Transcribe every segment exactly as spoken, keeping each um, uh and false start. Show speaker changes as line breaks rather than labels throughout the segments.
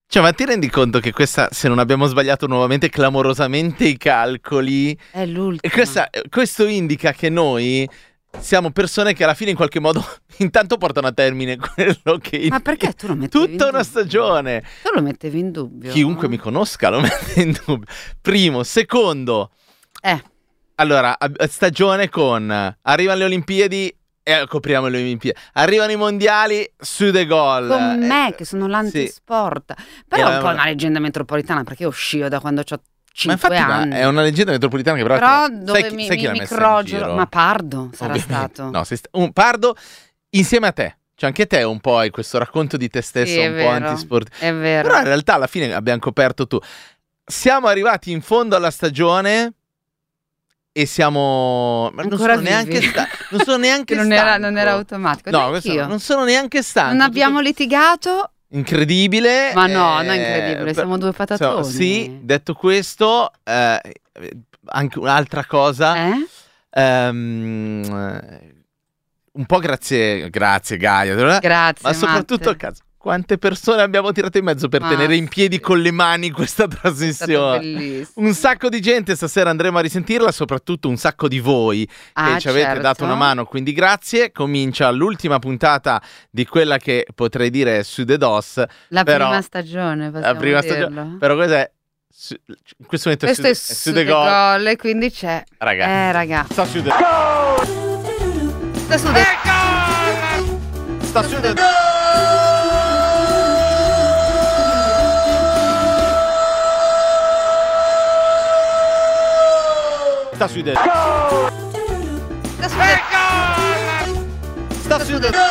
Cioè, ma ti rendi conto che questa, se non abbiamo sbagliato nuovamente clamorosamente i calcoli,
è l'ultima.
E questa, questo indica che noi siamo persone che alla fine in qualche modo intanto portano a termine quello che...
Ma perché tu lo mettevi in
Tutta una
dubbio?
stagione.
Tu lo mettevi in dubbio?
Chiunque mi conosca lo mette in dubbio. Primo, secondo.
Eh.
Allora, stagione con... Arrivano le Olimpiadi... E copriamo le Olimpiadi. Arrivano i mondiali su The Gol.
Con me
eh,
che sono l'antisport. Sì. Però è un po' una leggenda metropolitana perché io scio da quando ho cinque anni.
È una leggenda metropolitana che però...
Però
sai,
dove
sai,
mi,
sai
mi, mi crogio. Ma Pardo sarà
Ovviamente.
stato.
No, sei sta- un Pardo insieme a te. Cioè anche te un po' hai questo racconto di te stesso,
sì,
un
vero,
po' antisport.
È vero.
Però in realtà alla fine abbiamo coperto tu. Siamo arrivati in fondo alla stagione... E siamo ma non
Ancora
sono, neanche sta... non sono neanche
non
stanco.
era, non era automatico.
No, questo no, non sono neanche stanco.
Non abbiamo
Tutto...
litigato.
Incredibile.
Ma no,
eh...
non incredibile, siamo due patatoni.
So, sì, detto questo, eh, anche un'altra cosa.
Eh?
Um, un po' grazie, grazie Gaia.
Grazie,
ma soprattutto a caso. Quante persone abbiamo tirato in mezzo per
ma
tenere in piedi
sì.
con le mani questa trasmissione? Un sacco di gente, stasera andremo a risentirla, soprattutto un sacco di voi
ah,
che ci avete
certo.
dato una mano, quindi grazie. Comincia l'ultima puntata di quella che potrei dire è su The Dos.
La
però,
prima stagione,
la prima
dirlo.
stagione. Però cos'è? Su, in questo momento
questo
è
su,
su,
è
su
su
The
The
Gol.
Gol e quindi c'è.
Raga.
Eh, raga.
Sta su The Gol.
Sta su The
Gol. Sta su The Gol. Sta su The Gol.
Sta su The Gol.
Sta su The Gol.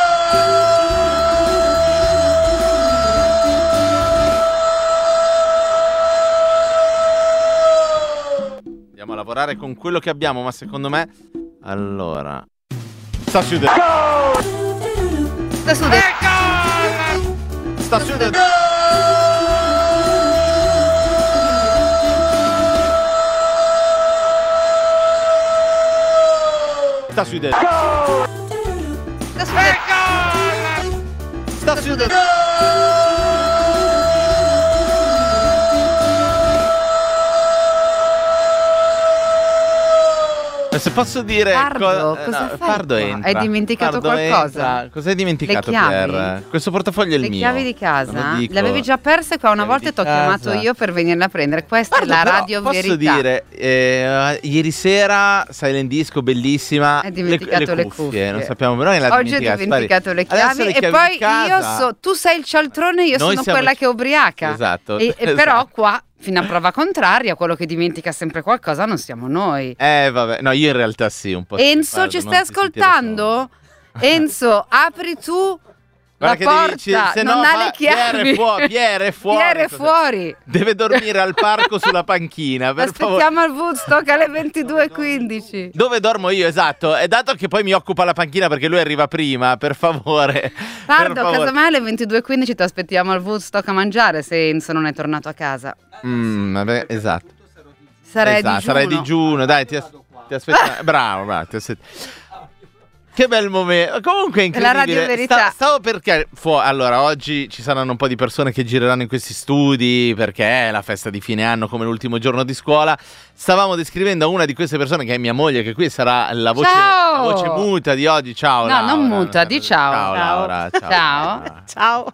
Andiamo a lavorare con quello che abbiamo, ma secondo me allora sta su The Gol.
Sta su The
Gol. Sta su The Gol. Sta su The Gol.
Sta su The
Gol. Sta su The Gol. Se posso dire
Pardo,
co-
cosa
no,
fai
Pardo
qua?
entra.
Hai dimenticato
Pardo
qualcosa?
Entra. Cosa hai dimenticato,
Le chiavi?
Pierre? Questo portafoglio è il
Le
mio.
chiavi di casa?
Non lo dico.
Le avevi già perse qua una
Chiavi
volta e
di
ti ho chiamato
casa.
io per venirle a prendere. Questa
Pardo,
è la
però,
radio
posso
verità.
dire, eh, ieri sera Silent Disco bellissima.
Hai dimenticato le cuffie.
cuffie. Non sappiamo però che l'ha
Oggi ho dimenticato le chiavi,
Adesso le chiavi
e poi
di casa.
io so, tu sei il cialtrone, io
Noi
sono
siamo
quella
il-
che è ubriaca.
Esatto.
E, e
esatto.
però qua, fino a prova contraria, quello che dimentica sempre qualcosa non siamo noi.
Eh vabbè, no, io in realtà sì, un po'.
Enzo,
Pardo,
ci
non
stai
ti sentire
ascoltando? Enzo, apri tu la
Guarda che
porta,
devi- ci- se
non
no
ha
fa-
le chiavi.
Pierre è fuori, Pierre è fuori.
Pierre è fuori.
Deve dormire al parco sulla panchina, per favore.
Aspettiamo al Woodstock alle ventidue e quindici.
Dove dormo io, esatto. E dato che poi mi occupa la panchina perché lui arriva prima, per favore.
Pardo,
per favore.
casomai alle ventidue e quindici ti aspettiamo al Woodstock a mangiare se Enzo non è tornato a casa.
Mm, vabbè, esatto.
Sarei
esatto,
digiuno.
Sarai digiuno, dai, ti, as- ti aspetto. Bravo, bravo, ti aspetto. Che bel momento. Comunque è incredibile.
La radio verità.
Sta- stavo perché fu- allora oggi ci saranno un po' di persone che gireranno in questi studi perché è la festa di fine anno come l'ultimo giorno di scuola. Stavamo descrivendo a una di queste persone che è mia moglie, che qui sarà la voce,
Ciao!
la voce muta di oggi. Ciao,
No,
Laura.
non muta, di ciao.
Ciao, Laura. Ciao.
Ciao.
Laura.
Ciao.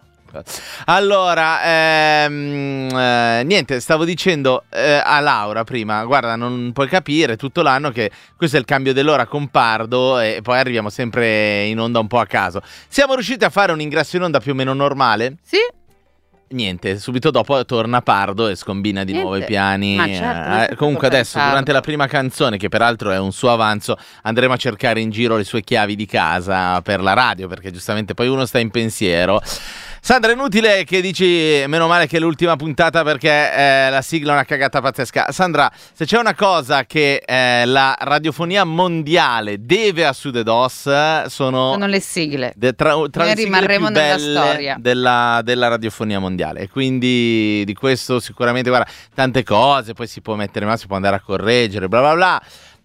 Allora, ehm, eh, niente, stavo dicendo eh, a Laura prima, guarda, non puoi capire tutto l'anno che questo è il cambio dell'ora con Pardo e poi arriviamo sempre in onda un po' a caso. Siamo riusciti a fare un ingresso in onda più o meno normale?
Sì.
Niente, subito dopo torna Pardo e scombina di
Niente.
nuovo i piani.
Ma certo, non
Eh,
sapevo
comunque
per
adesso,
Pardo.
durante la prima canzone, che peraltro è un suo avanzo, andremo a cercare in giro le sue chiavi di casa per la radio, perché giustamente poi uno sta in pensiero. Sandra, è inutile che dici meno male che è l'ultima puntata perché eh, la sigla è una cagata pazzesca. Sandra, se c'è una cosa che eh, la radiofonia mondiale deve a Su The Dos sono,
Sono le sigle.
de- tra, tra
Noi
le sigle
rimarremo
più
nella
belle
storia.
della, della radiofonia mondiale. E quindi di questo sicuramente, guarda, tante cose, poi si può mettere, ma si può andare a correggere, bla bla bla.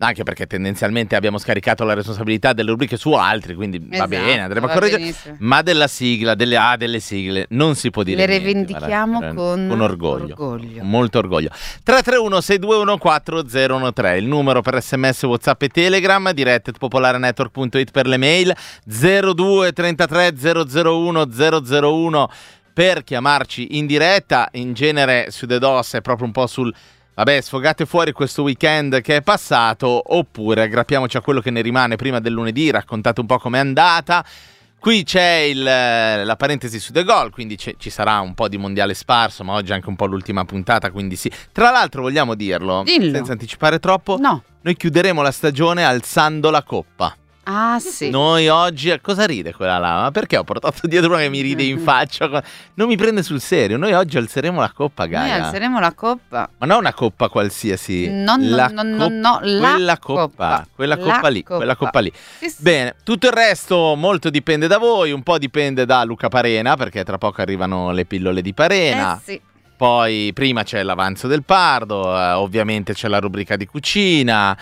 anche perché tendenzialmente abbiamo scaricato la responsabilità delle rubriche su altri, quindi esatto, va bene, andremo a correggere, ma della sigla, delle A, ah, delle sigle, non si può dire
le
niente. Le
rivendichiamo
guarda,
con,
con orgoglio,
orgoglio,
molto orgoglio. tre tre uno sei due uno quattro zero uno tre, il numero per sms, WhatsApp e Telegram, diretta at popolare network punto it per le mail, zero due trentatré zero zero uno zero zero uno per chiamarci in diretta. In genere su The DOS è proprio un po' sul vabbè, sfogate fuori questo weekend che è passato, oppure aggrappiamoci a quello che ne rimane prima del lunedì, raccontate un po' com'è andata. Qui c'è il, la parentesi su The Goal, quindi ci sarà un po' di mondiale sparso, ma oggi anche un po' l'ultima puntata, quindi sì. Tra l'altro vogliamo dirlo,
Dillo.
senza anticipare troppo,
no.
Noi chiuderemo la stagione alzando la coppa.
Ah sì.
Noi oggi, cosa ride quella là? Ma perché ho portato dietro una che mi ride in faccia? Non mi prende sul serio. Noi oggi alzeremo la coppa, Gaia.
Noi alzeremo la coppa.
Ma non una coppa qualsiasi.
No, no,
la
no, no,
cop-
no, la
quella coppa,
coppa.
quella
La
coppa lì,
coppa.
quella coppa lì.
Sì, sì.
Bene, tutto il resto molto dipende da voi, un po' dipende da Luca Parena, perché tra poco arrivano le pillole di Parena.
Eh sì.
Poi prima c'è l'avanzo del Pardo, eh, ovviamente c'è la rubrica di cucina,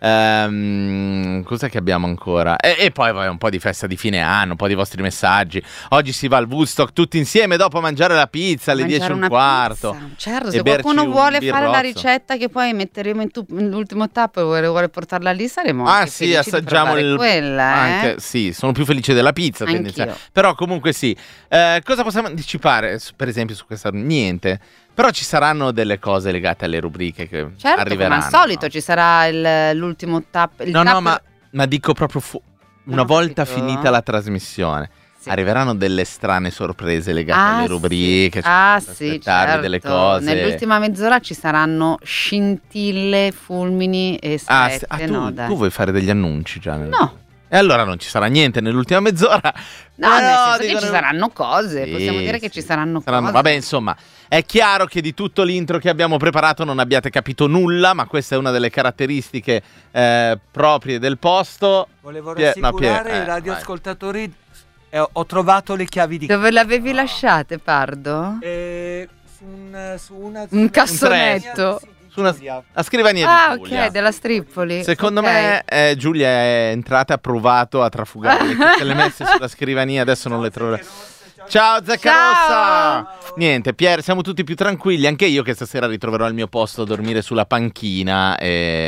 ehm, cos'è che abbiamo ancora? E, e poi vai, un po' di festa di fine anno, un po' di vostri messaggi. Oggi si va al Woodstock tutti insieme dopo mangiare la pizza alle
Mangiare
dieci e un
una
quarto.
Pizza. Certo,
e
se qualcuno
berci un
vuole fare la
birrozzo.
ricetta che poi metteremo in tu- l'ultimo tappo e vuole, vuole portarla lì, saremo
Ah
anche
sì,
felici di
assaggiamo
provare
il
quella, eh?
anche, sì, sono più felice della pizza tendenzialmente. Però comunque sì. Eh, cosa possiamo anticipare per esempio su questa? Niente. Però ci saranno delle cose legate alle rubriche che
certo,
arriveranno.
come al solito ci sarà il, l'ultimo tap. Il
no,
tap...
no, ma, ma dico proprio fu- una
No,
volta
capito.
finita la trasmissione. Sì. Arriveranno delle strane sorprese legate
ah,
alle rubriche.
Sì. Ah
cioè,
sì,
aspettarvi
certo.
delle cose.
Nell'ultima mezz'ora ci saranno scintille, fulmini e
Ah,
sette.
ah, tu,
no, dai.
tu vuoi fare degli annunci già? Nel...
No.
E allora non ci sarà niente nell'ultima mezz'ora.
No,
Però,
nel senso che
dicono...
ci saranno cose,
sì,
possiamo dire che
sì.
ci saranno,
saranno
cose.
Vabbè, insomma, è chiaro che di tutto l'intro che abbiamo preparato non abbiate capito nulla, ma questa è una delle caratteristiche eh, proprie del posto.
Volevo
Pie- no,
rassicurare
Pie- eh,
i radioascoltatori, eh, ho trovato le chiavi di
Dove l'avevi lasciate, Pardo?
Eh, su, un, su una
Un cassonetto.
Su una la scrivania
Ah,
di Giulia.
ok, della Stripoli.
Secondo
Ok.
me eh, Giulia è entrata e ha provato a trafugare tutte le messe sulla scrivania, adesso non le trovo. Ciao Zaccarossa!
Ciao!
Niente, Pier, siamo tutti più tranquilli, anche io che stasera ritroverò il mio posto a dormire sulla panchina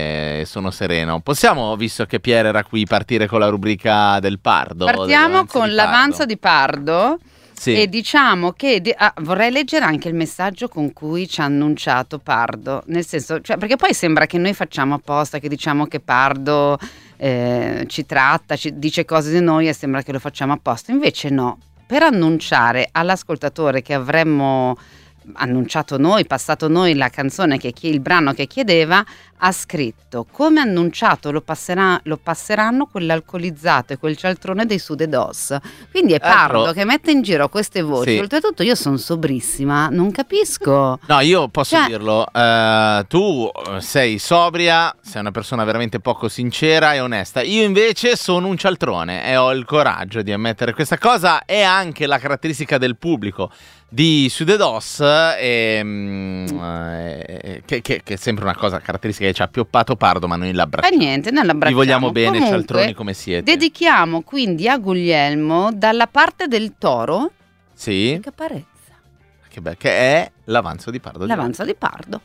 e sono sereno. Possiamo, visto che Pier era qui, partire con la rubrica del Pardo?
Partiamo con
di
l'avanzo di Pardo.
Sì.
E diciamo che di- ah, vorrei leggere anche il messaggio con cui ci ha annunciato Pardo, nel senso, cioè, perché poi sembra che noi facciamo apposta, che diciamo che Pardo eh, ci tratta, ci dice cose di noi e sembra che lo facciamo apposta, invece no, per annunciare all'ascoltatore che avremmo annunciato noi, passato noi la canzone, che chi- il brano che chiedeva, ha scritto: come annunciato lo, passerà, lo passeranno quell'alcolizzato e quel cialtrone dei Sude Dos. Quindi è Pardo
Altro-
che mette in giro queste voci.
Sì.
Oltretutto io sono sobrissima, non capisco.
No, io posso
Cioè-
dirlo, eh, tu sei sobria, sei una persona veramente poco sincera e onesta. Io invece sono un cialtrone e ho il coraggio di ammettere questa cosa. È anche la caratteristica del pubblico di Sude Dos, e, mm, eh, che, che, che è sempre una cosa caratteristica che ci ha pioppato Pardo, ma noi
E
l'abbracciamo.
niente, noi l'abbracciamo.
Vi vogliamo bene,
Comunque,
cialtroni come siete.
dedichiamo quindi a Guglielmo, dalla parte del toro,
Sì,
che Caparezza,
che, be- che è l'avanzo di Pardo. di
l'avanzo di Pardo.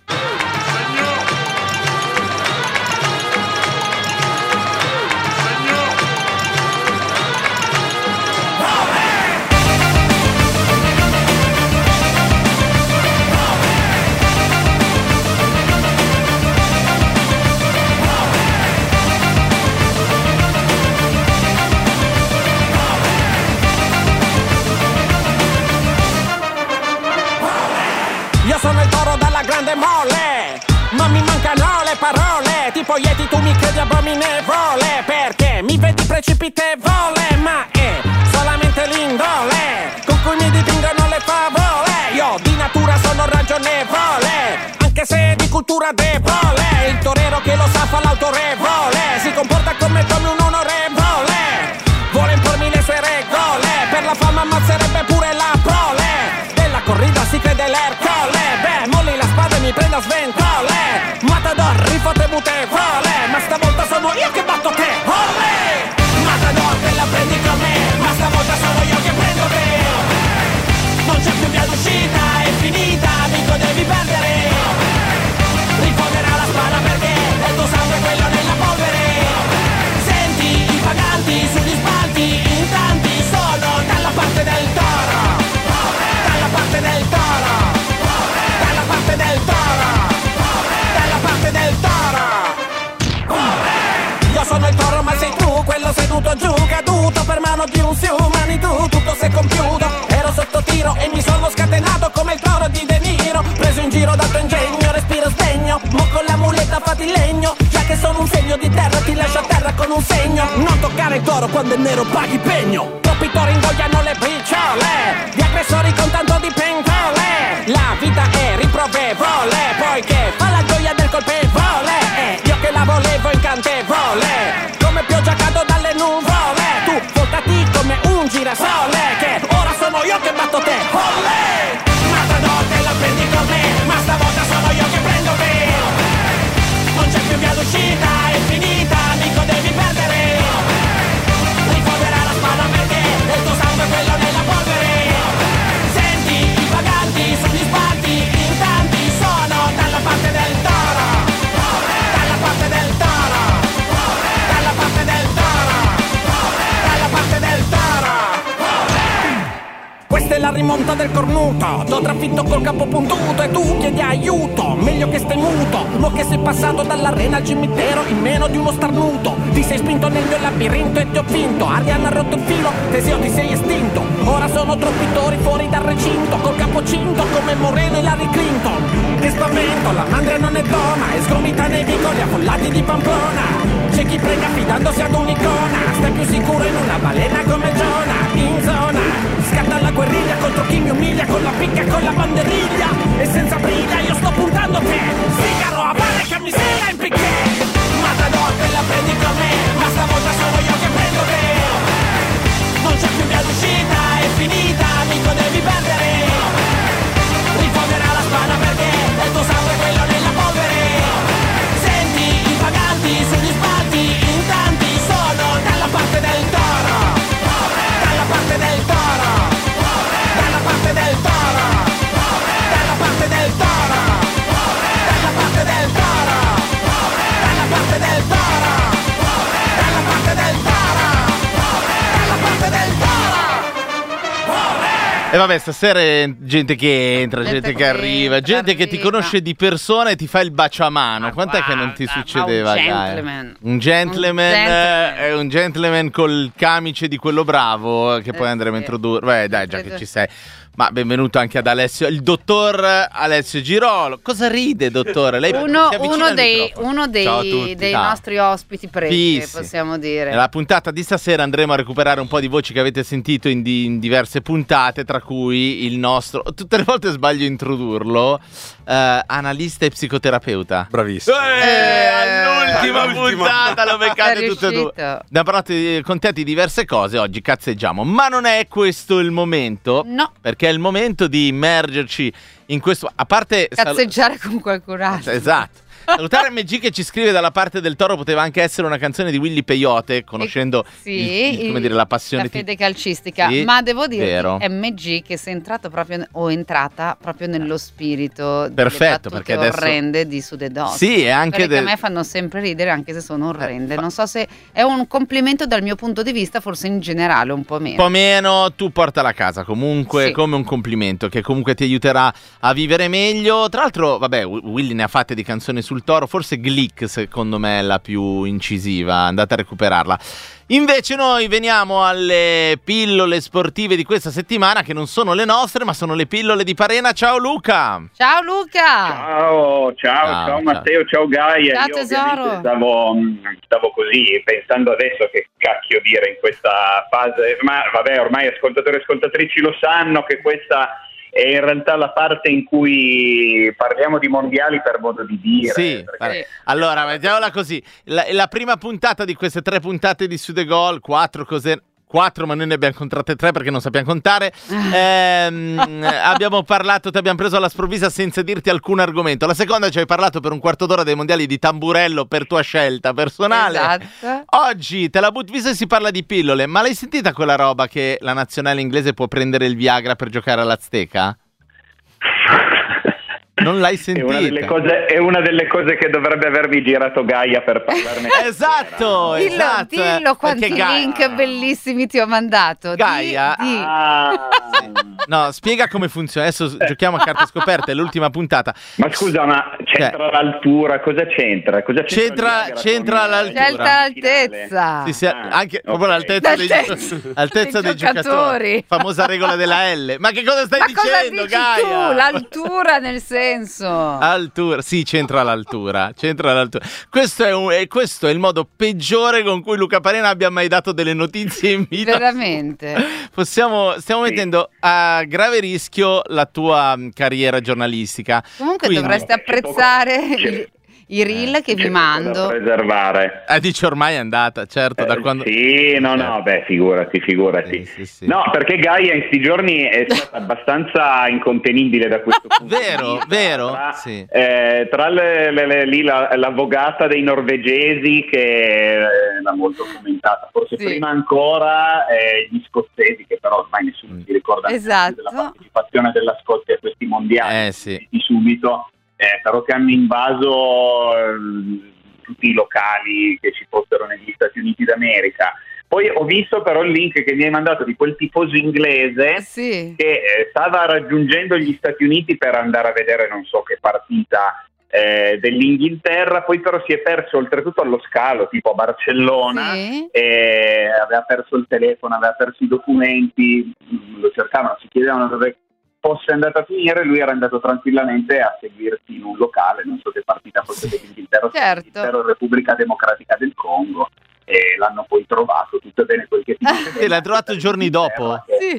Io sono il toro dalla grande mole, ma mi mancano le parole. Tipo Yeti tu mi credi abominevole, perché mi vedi precipitevole, ma è solamente l'indole con cui mi dipingono le favole. Io di natura sono ragionevole, anche se di cultura debole. Il torero che lo sa fa l'autorevole, si comporta come come un onorevole, vuole impormi le sue regole, per la fama ammazzerebbe pure la prole. Della corrida si crede l'Ercole, beh molli la spada e mi prendo a sventole. Matador, rifotte mutevole, ma stavolta sono io che batto te. Olè! Matador te la prendi con me, ma stavolta sono io che prendo te. Non c'è più via d'uscita, è finita, amico devi perdere. Rifonderà la spada perché è il tuo sangue quello nella polvere. Senti i paganti sugli spalti, in tanti sono dalla parte del toro. Dalla parte del toro. Dalla parte del toro. Dalla parte del toro. Io sono il toro ma sei tu, quello seduto giù, caduto per mano di un siumani tu, tutto si è compiuto. Ero sotto tiro e mi sono scatenato come il toro di De Niro. Preso in giro dal tuo ingegno, respiro sdegno, mo con la muletta fatti legno. Già che sono un segno di terra ti lascio a terra con un segno. Non toccare il toro quando è nero paghi pegno. Troppi tori ingoiano le picciole, di aggressori con tanto di pentole. La vita è riprovevole, poiché fa la gioia del colpevole. E io che la volevo incantevole, come pioggia cado dalle nuvole. Tu voltati come un girasole, che ora sono io che batto te. Olè! Matador te la prendi con me, ma stavolta sono io che prendo te. Non c'è più via d'uscita, è finita, amico devi perdere. Rifonderà la spada perché è il tuo sangue quello nella polvere. Senti i paganti sugli spalti, in tanti sono dalla parte del toro. Dalla parte del toro. Dalla parte del toro. Dalla parte del toro. Questa è la rimonta del cornuto, t'ho trafitto col capo puntuto e tu chiedi aiuto, meglio che stai muto, mo che sei passato dall'arena al cimitero in meno di uno starnuto. Ti sei spinto nel mio labirinto e ti ho vinto, Arianna ha rotto il filo, Teseo ti sei estinto. Ora sono troppi tori fuori dal recinto, col capo cinto come Moreno e Larry Clinton. Che spavento, la mandria non è donna, e sgomita nei vicoli affollati di Pamplona. C'è chi prega fidandosi ad un'icona, stai più sicuro in una balena come Giona. In zona, scatta la guerriglia contro chi mi umilia con la picca e con la banderiglia. E senza briglia io sto puntando te, sigaro a valle che mi sera in picché. Matador te la prendi con me, ma stavolta sono io che prendo te. Non c'è più via d'uscita, è finita, amico devi perdere. Rifonderà la spada perché è il tuo sangue quello nella polvere. Senti i paganti sugli spalti, in tanti sono dalla parte del toro. Dalla parte del toro. Dalla parte del toro. Dalla parte del toro. Dalla parte del toro. Dalla parte del toro. Dalla parte del toro. Dalla parte del toro.
E vabbè, stasera è gente che entra, gente,
Gente
che
che
arriva,
entra,
gente che ti
arriva.
conosce di persona e ti fa il bacio a mano.
Ma
Quant'è che non ti
guarda,
succedeva,
ma un
Gaia?
gentleman.
Un gentleman,
Un gentleman.
è un gentleman col camice di quello bravo che poi
Eh,
andremo a
sì.
introdurre. Beh, dai, già
Sì,
che
sì.
ci sei. Ma benvenuto anche ad Alessio, il dottor Alessio Girolo. Cosa ride, dottore? Lei
Uno,
si avvicina
uno
al
dei,
microfono.
uno dei,
Ciao a tutti.
dei
Ciao.
nostri ospiti presi,
Fissi.
possiamo dire.
Nella puntata di stasera andremo a recuperare un po' di voci che avete sentito in, di- in diverse puntate, tra cui il nostro, tutte le volte sbaglio a introdurlo, eh, analista e psicoterapeuta.
Bravissimo.
Eh,
Eh,
all'ultima
all'ultima.
puntata lo beccate
Sei
tutte e due.
riuscito.
Abbiamo parlato di- con te di diverse cose, oggi cazzeggiamo, ma non è questo il momento,
No,
perché è il momento di immergerci in questo, a parte sal-
cazzeggiare con qualcun altro.
esatto. Salutare M G che ci scrive dalla parte del toro, poteva anche essere una canzone di Willy Peyote, conoscendo
Sì,
il- il- come dire, la passione
la
ti-
fede calcistica,
Sì,
ma devo dire
vero.
M G che sei entrato proprio o entrata proprio nello spirito
Perfetto,
delle
perché
battute
adesso-
orrende di Sudedos.
Sì, e anche
Quelle che
del-
a me fanno sempre ridere anche se sono orrende.
Eh, fa-
Non so se è un complimento dal mio punto di vista, forse in generale un po'
un
meno.
po' meno, tu portala a casa comunque
Sì.
come un complimento che comunque ti aiuterà a vivere meglio. Tra l'altro, vabbè, Wi- Willy ne ha fatte di canzoni sul toro, forse Glick secondo me è la più incisiva, andate a recuperarla. Invece noi veniamo alle pillole sportive di questa settimana, che non sono le nostre ma sono le pillole di Parena. Ciao Luca!
Ciao Luca!
Ciao, ciao,
Ciao,
ciao,
ciao.
Matteo, ciao Gaia.
Ciao,
Io
tesoro.
ovviamente stavo, stavo così pensando adesso che cacchio dire in questa fase, ma vabbè, ormai ascoltatori e ascoltatrici lo sanno che questa è in realtà la parte in cui parliamo di mondiali per modo di dire.
Sì,
perché-
vabbè. Allora, mettiamola così. La, la prima puntata di queste tre puntate di Sudegol, quattro cose... quattro, ma noi ne abbiamo contratte tre perché non sappiamo contare. Ehm, abbiamo parlato, ti abbiamo preso alla sprovvisa senza dirti alcun argomento. La seconda ci hai parlato per un quarto d'ora dei mondiali di tamburello per tua scelta personale.
Esatto.
Oggi te la butto, visto che si parla di pillole, ma l'hai sentita quella roba che la nazionale inglese può prendere il Viagra per giocare all'Azteca? Non l'hai sentita?
È una delle cose, è una delle cose che dovrebbe avermi girato Gaia per parlarne.
Esatto,
Dillo,
esatto.
dillo quanti
Perché Gaia-
link bellissimi ti ho mandato.
Gaia-
Di, di.
Ah.
No, spiega come funziona. Adesso giochiamo a carte scoperte, è l'ultima puntata.
Ma scusa, ma c'entra l'altura? Cosa c'entra? Cosa
C'entra-
il Viagra
c'entra
con il-
l'altura.
Scelta l'altezza.
Sì, sì,
Ah,
anche
ok.
proprio l'altezza dei,
L'altezza
gio- altezza
dei
dei giocatori.
giocatori.
Famosa regola della L. Ma che cosa stai
Ma
dicendo,
cosa dici
Gaia?
tu? L'altura nel senso.
Altura, sì, c'entra l'altura, c'entra l'altura. Questo è, un, e questo è il modo peggiore con cui Luca Parena abbia mai dato delle notizie in vita.
Veramente.
Possiamo, stiamo
Sì.
mettendo a grave rischio la tua mh, carriera giornalistica.
Comunque
Quindi-
dovreste
C'è poco-
apprezzare
c'è-
i, i reel che vi
C'è poco da
mando.
preservare.
Eh, dici ormai è andata, certo, da
Eh,
quando...
Sì, no, no, beh, figurati, figurati.
Sì, sì, sì.
No, perché Gaia in sti giorni è stata abbastanza incontenibile da questo punto
Vero,
di vista.
vero,
Tra,
sì.
eh, tra le, le- le- lì la- l'avvocata dei norvegesi che è la molto commentata, forse
Sì.
prima ancora eh, gli scozzesi, che però ormai nessuno si ricorda
Esatto.
della partecipazione della Scozia a questi mondiali
Eh, sì.
di subito, eh, però che hanno invaso ehm, tutti i locali che ci fossero negli Stati Uniti d'America. Poi ho visto però il link che mi hai mandato di quel tifoso inglese
Sì.
che eh, stava raggiungendo gli Stati Uniti per andare a vedere non so che partita eh, dell'Inghilterra, poi però si è perso oltretutto allo scalo, tipo a Barcellona,
Sì.
e aveva perso il telefono, aveva perso i documenti, lo cercavano, si chiedevano dove fosse andato a finire, lui era andato tranquillamente a seguirsi in un locale, non so che partita fosse dell'Inghilterra,
Certo.
Inghilterra o Repubblica Democratica del Congo, e l'hanno poi trovato, tutto bene quel che ti dice.
Sì, l'ha trovato giorni dopo.
Sì.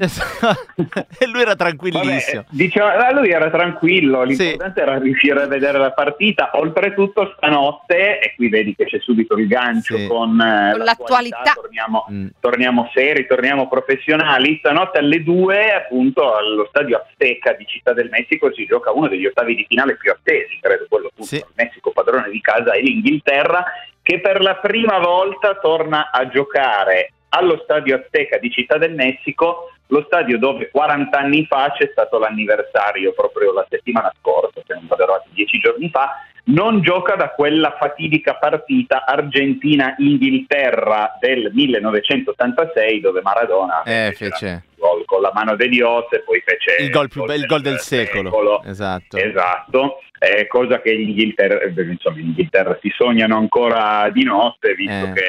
E lui era tranquillissimo.
Vabbè, diceva, lui era tranquillo,
Sì.
l'importante era riuscire a vedere la partita. Oltretutto stanotte, e qui vedi che c'è subito il gancio
Sì.
con, eh,
Con l'attualità.
torniamo,
Mm.
torniamo seri, torniamo professionali. Stanotte alle due, appunto, allo stadio Azteca di Città del Messico si gioca uno degli ottavi di finale più attesi, credo quello appunto
Sì.
il Messico padrone di casa e l'Inghilterra, che per la prima volta torna a giocare allo stadio Azteca di Città del Messico, lo stadio dove quaranta anni fa c'è stato l'anniversario, proprio la settimana scorsa, se non vado errato, dieci giorni fa. Non gioca da quella fatidica partita Argentina-Inghilterra del millenovecentottantasei, dove Maradona
Eh,
fece
fece.
il gol con la mano de Dios e poi fece
Il gol più bello, il gol del secolo. Esatto.
Esatto, eh, cosa che l'Inghilterra, eh, insomma, in Inghilterra si sognano ancora di notte, visto
Eh.
che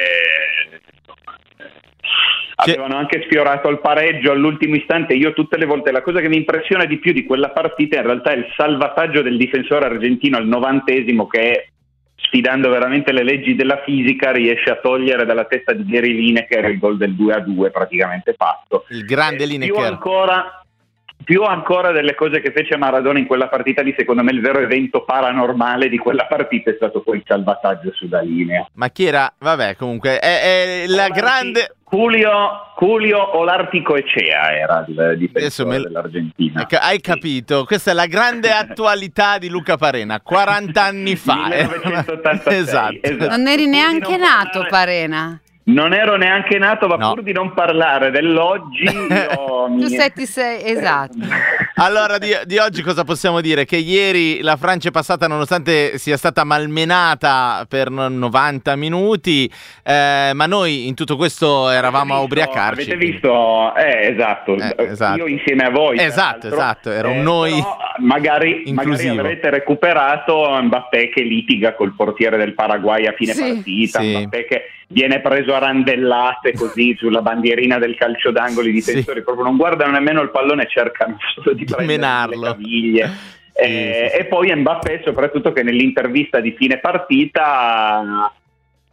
avevano anche sfiorato il pareggio all'ultimo istante. Io tutte le volte, la cosa che mi impressiona di più di quella partita in realtà è il salvataggio del difensore argentino al novantesimo, che sfidando veramente le leggi della fisica riesce a togliere dalla testa di Gary Lineker il gol del due a due praticamente fatto.
Il grande
Eh, più
Lineker.
ancora più ancora delle cose che fece Maradona in quella partita lì, secondo me il vero evento paranormale di quella partita è stato poi il salvataggio sulla linea.
Ma chi era? Vabbè, comunque, è, è la
Olarti-
grande...
Julio, Julio Olartico Ecea era il
Adesso
difensore
me-
dell'Argentina.
Ecco, hai capito? Questa è la grande attualità di Luca Parena, quaranta anni fa.
millenovecentottantasei,
Esatto.
esatto.
Non eri
Pur di
neanche
non
nato,
parlare-
Parena.
Non ero neanche nato, ma
No.
pur di non parlare dell'oggi io mi-
Tu sei, ti sei, esatto.
Allora, di, di oggi cosa possiamo dire? Che ieri la Francia è passata, nonostante sia stata malmenata per no- novanta minuti, eh, ma noi in tutto questo eravamo a
Avete visto-
ubriacarci.
Avete visto? Eh, esatto.
Eh, esatto.
Io insieme a voi. tra
Esatto,
l'altro.
esatto, era un
Eh,
noi
però magari, magari
inclusivo.
avrete recuperato Mbappé che litiga col portiere del Paraguay a fine
Sì.
partita,
Sì.
Mbappé che viene preso a randellate così sulla bandierina del calcio d'angolo, i difensori
Sì.
proprio non guardano nemmeno il pallone e cercano solo di,
Di
prendere
menarlo.
le caviglie. Eh,
sì, sì.
E poi Mbappé soprattutto che nell'intervista di fine partita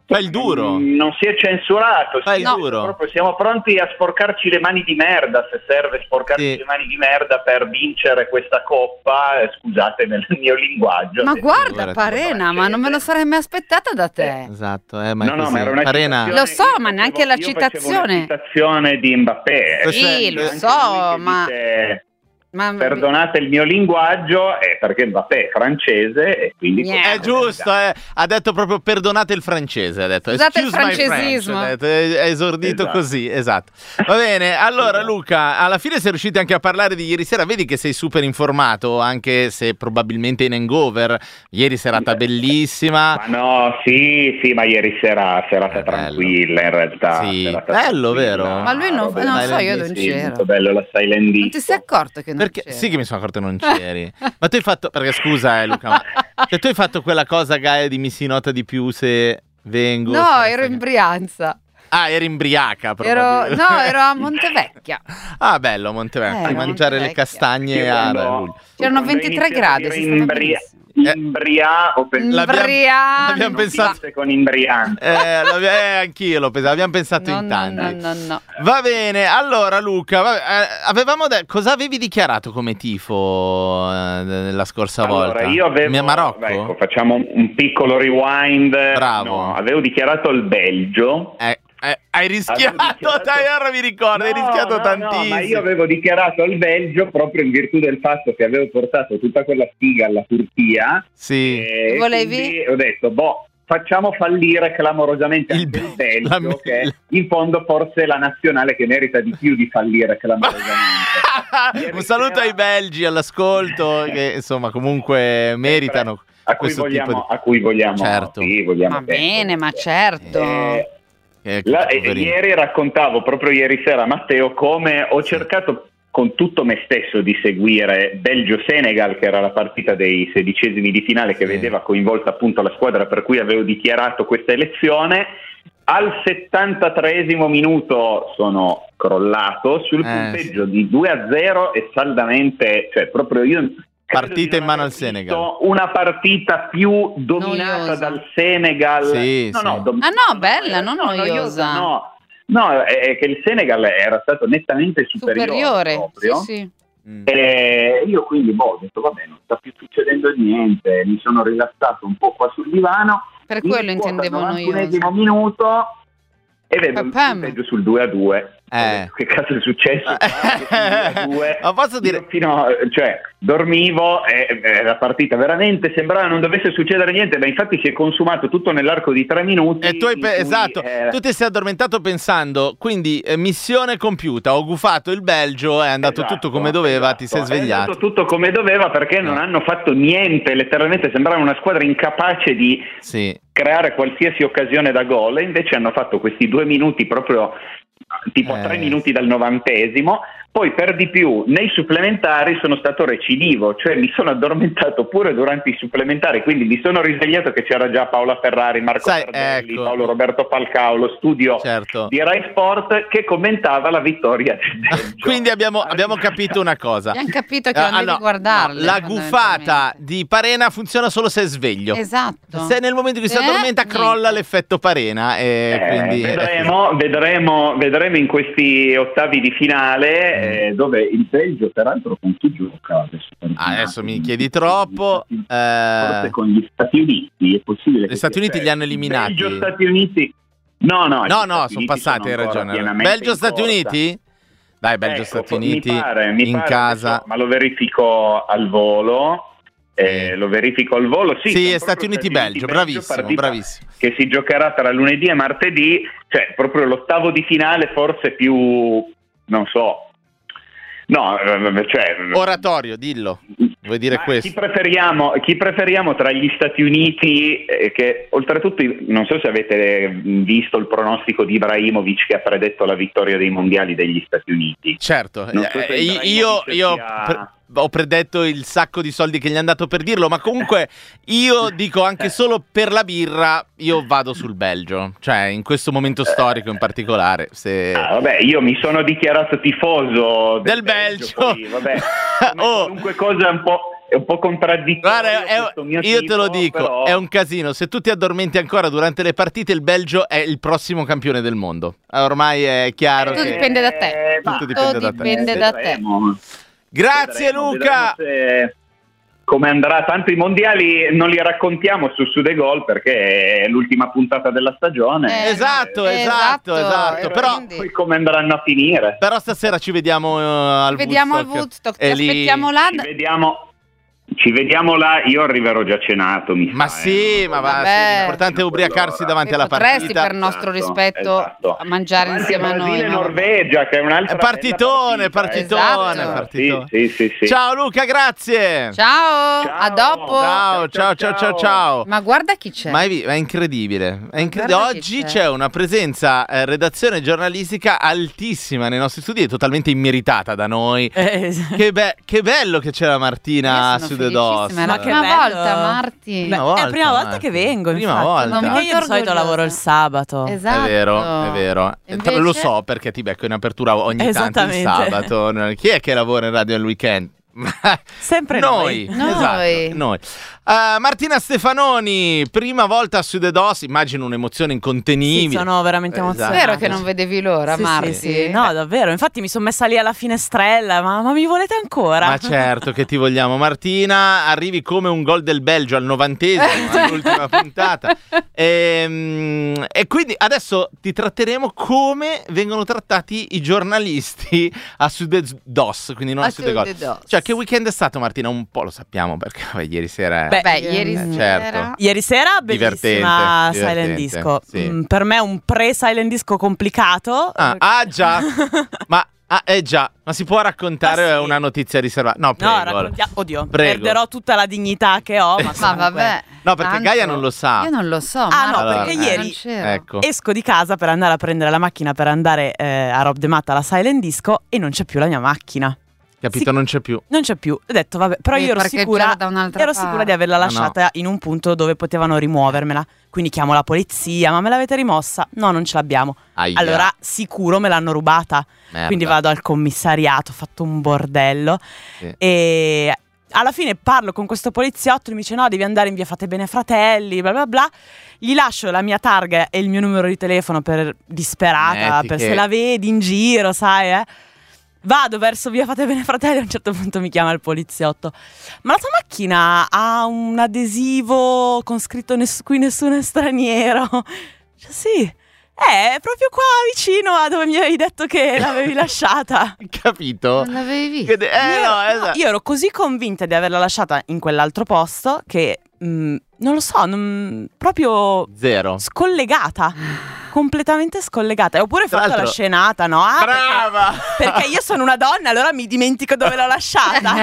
Fai il duro.
Non si è censurato.
Fai
sì,
il duro.
Proprio siamo pronti a sporcarci le mani di merda, se serve sporcarci
Sì.
le mani di merda per vincere questa coppa. Eh, scusate nel mio linguaggio.
Ma
Eh,
guarda,
figurati.
Parena, ma non me lo sarei mai aspettata da te.
Esatto, eh, ma è
No, no,
così.
ma era una
Parena.
citazione-
Lo so,
io
ma
facevo-
neanche la
io facevo
citazione.
una citazione di Mbappé.
Sì,
C'è
lo
anche
so,
lui che
ma-
dice,
Ma
perdonate il mio linguaggio, è perché Mbappé è francese e quindi...
Niente.
È giusto, eh. Ha detto proprio perdonate il francese, ha detto.
Scusate il
Excuse my
francesismo.
French, ha detto, è è esordito
Esatto.
così, esatto. Va bene, allora Luca, alla fine sei riusciti anche a parlare di ieri sera, vedi che sei super informato, anche se probabilmente in hangover. Ieri serata bellissima.
Ma no, sì, sì, ma ieri sera serata
È bello.
tranquilla in realtà.
Sì,
serata
bello,
tranquilla.
vero?
Ma lui non-
Vabbè,
non
so, io
non
sì,
c'ero.
molto bello la Silent
non
Disco.
ti sei accorto che non
Perché,
c'era?
sì che mi sono accorto che non c'eri. Ma tu hai fatto, perché scusa eh Luca, ma se tu hai fatto quella cosa Gaia di mi si nota di più se vengo.
No,
se-
ero in Brianza.
Ah, eri in Briaca
Ero,
probabilmente.
no, ero a Montevecchia.
Ah, bello, Montevecchio,
Eh,
di mangiare le
Montevecchio.
castagne
Io
a
quando-
luglio.
C'erano
quando
ventitré
inizi a
gradi,
dire
si stava
imbria-
benissimo.
Imbria, ho pensato
L'abbiamo-
Imbriano.
abbiamo pensato-
con imbriante.
Eh, lo- eh, anch'io lo pensavo, abbiamo pensato
No,
in
no,
tanti.
no, no, no.
Va bene, allora Luca, vabbè, eh, avevamo de- cosa avevi dichiarato come tifo eh, la scorsa
Allora,
volta?
io avevo,
Mia Marocco?
ecco, facciamo un- un piccolo rewind.
Bravo.
No, avevo dichiarato il Belgio.
Eh, eh, hai rischiato,
Avevo dichiarato-
dai, ora mi ricordo, hai
No,
rischiato
no,
tantissimo.
No, ma io avevo dichiarato il Belgio proprio in virtù del fatto che avevo portato tutta quella figa alla Turchia.
Sì.
E
Volevi?
quindi ho detto, boh, facciamo fallire clamorosamente
Il
anche il,
Be- la
Belgio,
me-
che è in fondo forse è la nazionale che merita di più di fallire clamorosamente.
Un saluto ai belgi all'ascolto che insomma comunque meritano
a cui
questo
vogliamo,
tipo di...
a cui vogliamo,
Certo.
sì, vogliamo
Va bene, ma certo.
Eh,
Eh,
La- e-
poverino.
ieri raccontavo proprio ieri sera a Matteo come ho cercato con tutto me stesso di seguire Belgio-Senegal, che era la partita dei sedicesimi di finale che
Sì.
vedeva coinvolta appunto la squadra per cui avevo dichiarato questa elezione. Al settantatreesimo minuto sono crollato sul
Eh,
punteggio di due a zero e saldamente, cioè proprio io credo
Partita
di non
in mano
aver
al Senegal.
visto una partita più dominata
Noiosa.
dal Senegal.
Sì,
no,
sì.
no, dom-
Ah no, bella, non
no,
noiosa.
No, no, è è che il Senegal era stato nettamente superiore.
Superiore.
proprio.
Sì, sì.
Mm.
E io quindi boh, ho detto vabbè, non sta più succedendo niente, mi sono rilassato un po' qua sul divano.
Per quello
Mi scuoto al
intendevo
novantunesimo
noiosa.
minuto e vedo il
Papam.
punteggio sul due a due.
Eh.
Che cazzo è successo? Sul due a due.
Ma posso dire-
Io fino, cioè, dormivo e, e la partita veramente sembrava non dovesse succedere niente, ma infatti si è consumato tutto nell'arco di tre minuti.
E tu hai
in
pe-
cui,
esatto,
eh,
tu ti sei addormentato pensando, quindi eh, missione compiuta, ho gufato il Belgio, è andato
Esatto,
tutto come doveva,
esatto.
ti sei
È
svegliato.
andato tutto come doveva perché non
No.
hanno fatto niente, letteralmente sembrava una squadra incapace di
Sì.
creare qualsiasi occasione da gol e invece hanno fatto questi due minuti proprio tipo
Eh.
tre minuti dal novantesimo. Poi per di più nei supplementari sono stato recidivo, cioè mi sono addormentato pure durante i supplementari, quindi mi sono risvegliato che c'era già Paola Ferrari, Marco
Sai,
Tardelli,
ecco.
Paolo Roberto Falcao, lo studio
Certo.
di Rai Sport che commentava la vittoria del Belgio.
Quindi abbiamo, abbiamo capito una cosa.
Abbiamo capito che
Eh,
non devi
allora,
guardarle,
no, la gufata di Parena funziona solo se è sveglio.
Esatto.
Se nel momento in cui si
Eh,
addormenta
niente.
crolla l'effetto Parena e
Eh,
quindi
vedremo, vedremo, vedremo in questi ottavi di finale eh, dove il Belgio peraltro con chi gioca adesso,
Ah, adesso mi chiedi troppo.
Forse
eh,
con gli Stati Uniti è possibile
Gli
che
Stati
sia-
Uniti li hanno eliminati.
Belgio Stati Uniti no no
No,
gli
no,
Stati
sono
Uniti
passati, hai
sono ancora
ragione.
pienamente
Belgio
in
Stati
corsa.
Uniti? Dai, Belgio
Ecco,
Stati
mi
Uniti
pare, mi
in
pare,
casa.
adesso, ma lo verifico al volo. Eh,
Eh.
lo verifico al volo. Sì,
Sì,
sono
è Stati
proprio
Uniti-Belgio, bravissimo,
partita
bravissimo.
Che si giocherà tra lunedì e martedì, cioè proprio l'ottavo di finale, forse più non so. No, eh, cioè
Oratorio, dillo. Vuoi dire
ma
questo?
Chi preferiamo, chi preferiamo tra gli Stati Uniti, eh, che oltretutto non so se avete visto il pronostico di Ibrahimovic che ha predetto la vittoria dei mondiali degli Stati Uniti.
Certo,
Non so se
eh, io,
Ibrahimovic
io
sia-
pre- ho predetto il sacco di soldi che gli hanno dato per dirlo, ma comunque io dico anche solo per la birra, io vado sul Belgio, cioè in questo momento storico in particolare. Se...
Ah, vabbè, io mi sono dichiarato tifoso del,
Del Belgio.
poi, vabbè, come
Oh.
qualunque cosa un po', è un po' contraddittorio.
Guarda, è-
questo mio
io
tipo,
te lo dico,
però-
è un casino. Se tu ti addormenti ancora durante le partite, il Belgio è il prossimo campione del mondo. Ormai è chiaro.
Tutto
che-
dipende da te.
Eh, ma-
Tutto dipende da te.
dipende da te.
Vedremo.
Grazie
Vedremo,
Luca.
vedremo se- come andrà. Tanto i mondiali non li raccontiamo su Su De Gol perché è l'ultima puntata della stagione.
Eh,
Esatto,
Eh,
esatto, esatto.
e
Però,
quindi-
Poi come andranno a finire?
però stasera ci vediamo eh, al
Vediamo al
Woodstock.
Woodstock, ti
E lì-
aspettiamo là.
Ci vediamo, ci vediamo là. Io arriverò già cenato, mi
Ma
sa,
sì,
eh.
ma va,
Vabbè.
sì, l'importante è ubriacarsi davanti
E
alla
potresti
partita.
per nostro
Esatto,
rispetto
esatto.
a mangiare
Anche
insieme a noi.
Brasile e
no?
Norvegia, che è un'altra
È partitone,
bella partita,
partitone,
Esatto.
partitone.
Sì, sì, sì, sì.
Ciao Luca, grazie.
Ciao,
Ciao.
a dopo.
Ciao, ciao, ciao, ciao, ciao.
Ma guarda chi c'è.
Ma è, vi- è incredibile, è incredibile.
Guarda chi
Oggi
c'è.
c'è una presenza eh, redazione giornalistica altissima nei nostri studi e totalmente immeritata da noi.
Eh,
Che, be- che bello che c'è la Martina
Io sono
su The Dos.
felicissima, è la
Ma che
prima
bello.
volta, Marti.
Beh,
Prima
è
volta,
la prima volta
Marti.
che vengo,
Prima
infatti.
volta.
Sono
Perché io di
molto
solito
orgogliosa.
lavoro il sabato.
Esatto.
È vero, è vero.
Invece-
Lo so perché ti becco in apertura ogni tanto il
Esattamente.
sabato. Chi è che lavora in radio il weekend?
Sempre
noi.
noi.
Noi.
Esatto, noi. Uh, Martina Stefanoni, prima volta su The Dos, immagino un'emozione
Sì,
incontenibile.
sono veramente
Esatto.
emozionata.
Vero che non vedevi l'ora,
Sì,
Marti?
sì, sì. No, davvero. Infatti mi sono messa lì alla finestrella. Ma, ma mi volete ancora?
Ma certo che ti vogliamo, Martina. Arrivi come un gol del Belgio al novantesimo, all'ultima puntata. E, e quindi adesso ti tratteremo come vengono trattati i giornalisti a Sud Dos, quindi non a,
A
Sud Gol.
Sud Dos.
Cioè, che weekend è stato, Martina? Un po' lo sappiamo perché vabbè, ieri sera.
Beh,
Beh, ieri
eh,
sera.
certo.
Ieri sera bellissima
Divertente,
Silent
divertente,
Disco.
sì.
Mm, per me un pre-Silent Disco complicato.
Ah, ah, già, ma ah, eh già, ma si può raccontare
Ma sì.
una notizia riservata? No, prego.
No, raccontia- Oddio,
Prego.
perderò tutta la dignità che ho. Ma,
Ma
comunque-
vabbè.
No, perché
tanto-
Gaia non lo sa.
Io non lo so.
Ah,
Marti,
no,
Allora,
perché
eh,
ieri
non c'ero.
Ecco.
esco di casa per andare a prendere la macchina per andare eh, a Rob de Matta alla Silent Disco e non c'è più la mia macchina.
Capito,
Sì.
non c'è più.
Non c'è più. Ho detto, vabbè, però
Devi
io ero
parcheggiare
sicura,
da un'altra
ero
parte.
sicura di averla
Ah, no.
lasciata in un punto dove potevano rimuovermela. Quindi chiamo la polizia, ma me l'avete rimossa? No, non ce l'abbiamo.
Aia.
Allora, sicuro me l'hanno rubata.
Merda.
Quindi vado al commissariato, ho fatto un bordello.
Sì.
E alla fine parlo con questo poliziotto, mi dice no, devi andare in via Fate Bene Fratelli, bla bla bla. Gli lascio la mia targa e il mio numero di telefono per disperata,
Metti
per
che-
se la vedi in giro, sai, eh. Vado verso via Fate Bene Fratelli, a un certo punto mi chiama il poliziotto. Ma la tua macchina ha un adesivo con scritto ness- qui nessuno è straniero? Cioè, sì. Eh, è proprio qua vicino a dove mi avevi detto che l'avevi lasciata.
Capito?
Non l'avevi visto?
Che de- eh,
io,
no,
no,
esatto.
io ero così convinta di averla lasciata in quell'altro posto che mh, non lo so, non- proprio
Zero.
scollegata, completamente scollegata. E oppure
Tra
fatto la
l'altro-
scenata, no? Ah,
Brava!
perché, perché io sono una donna, allora mi dimentico dove l'ho lasciata.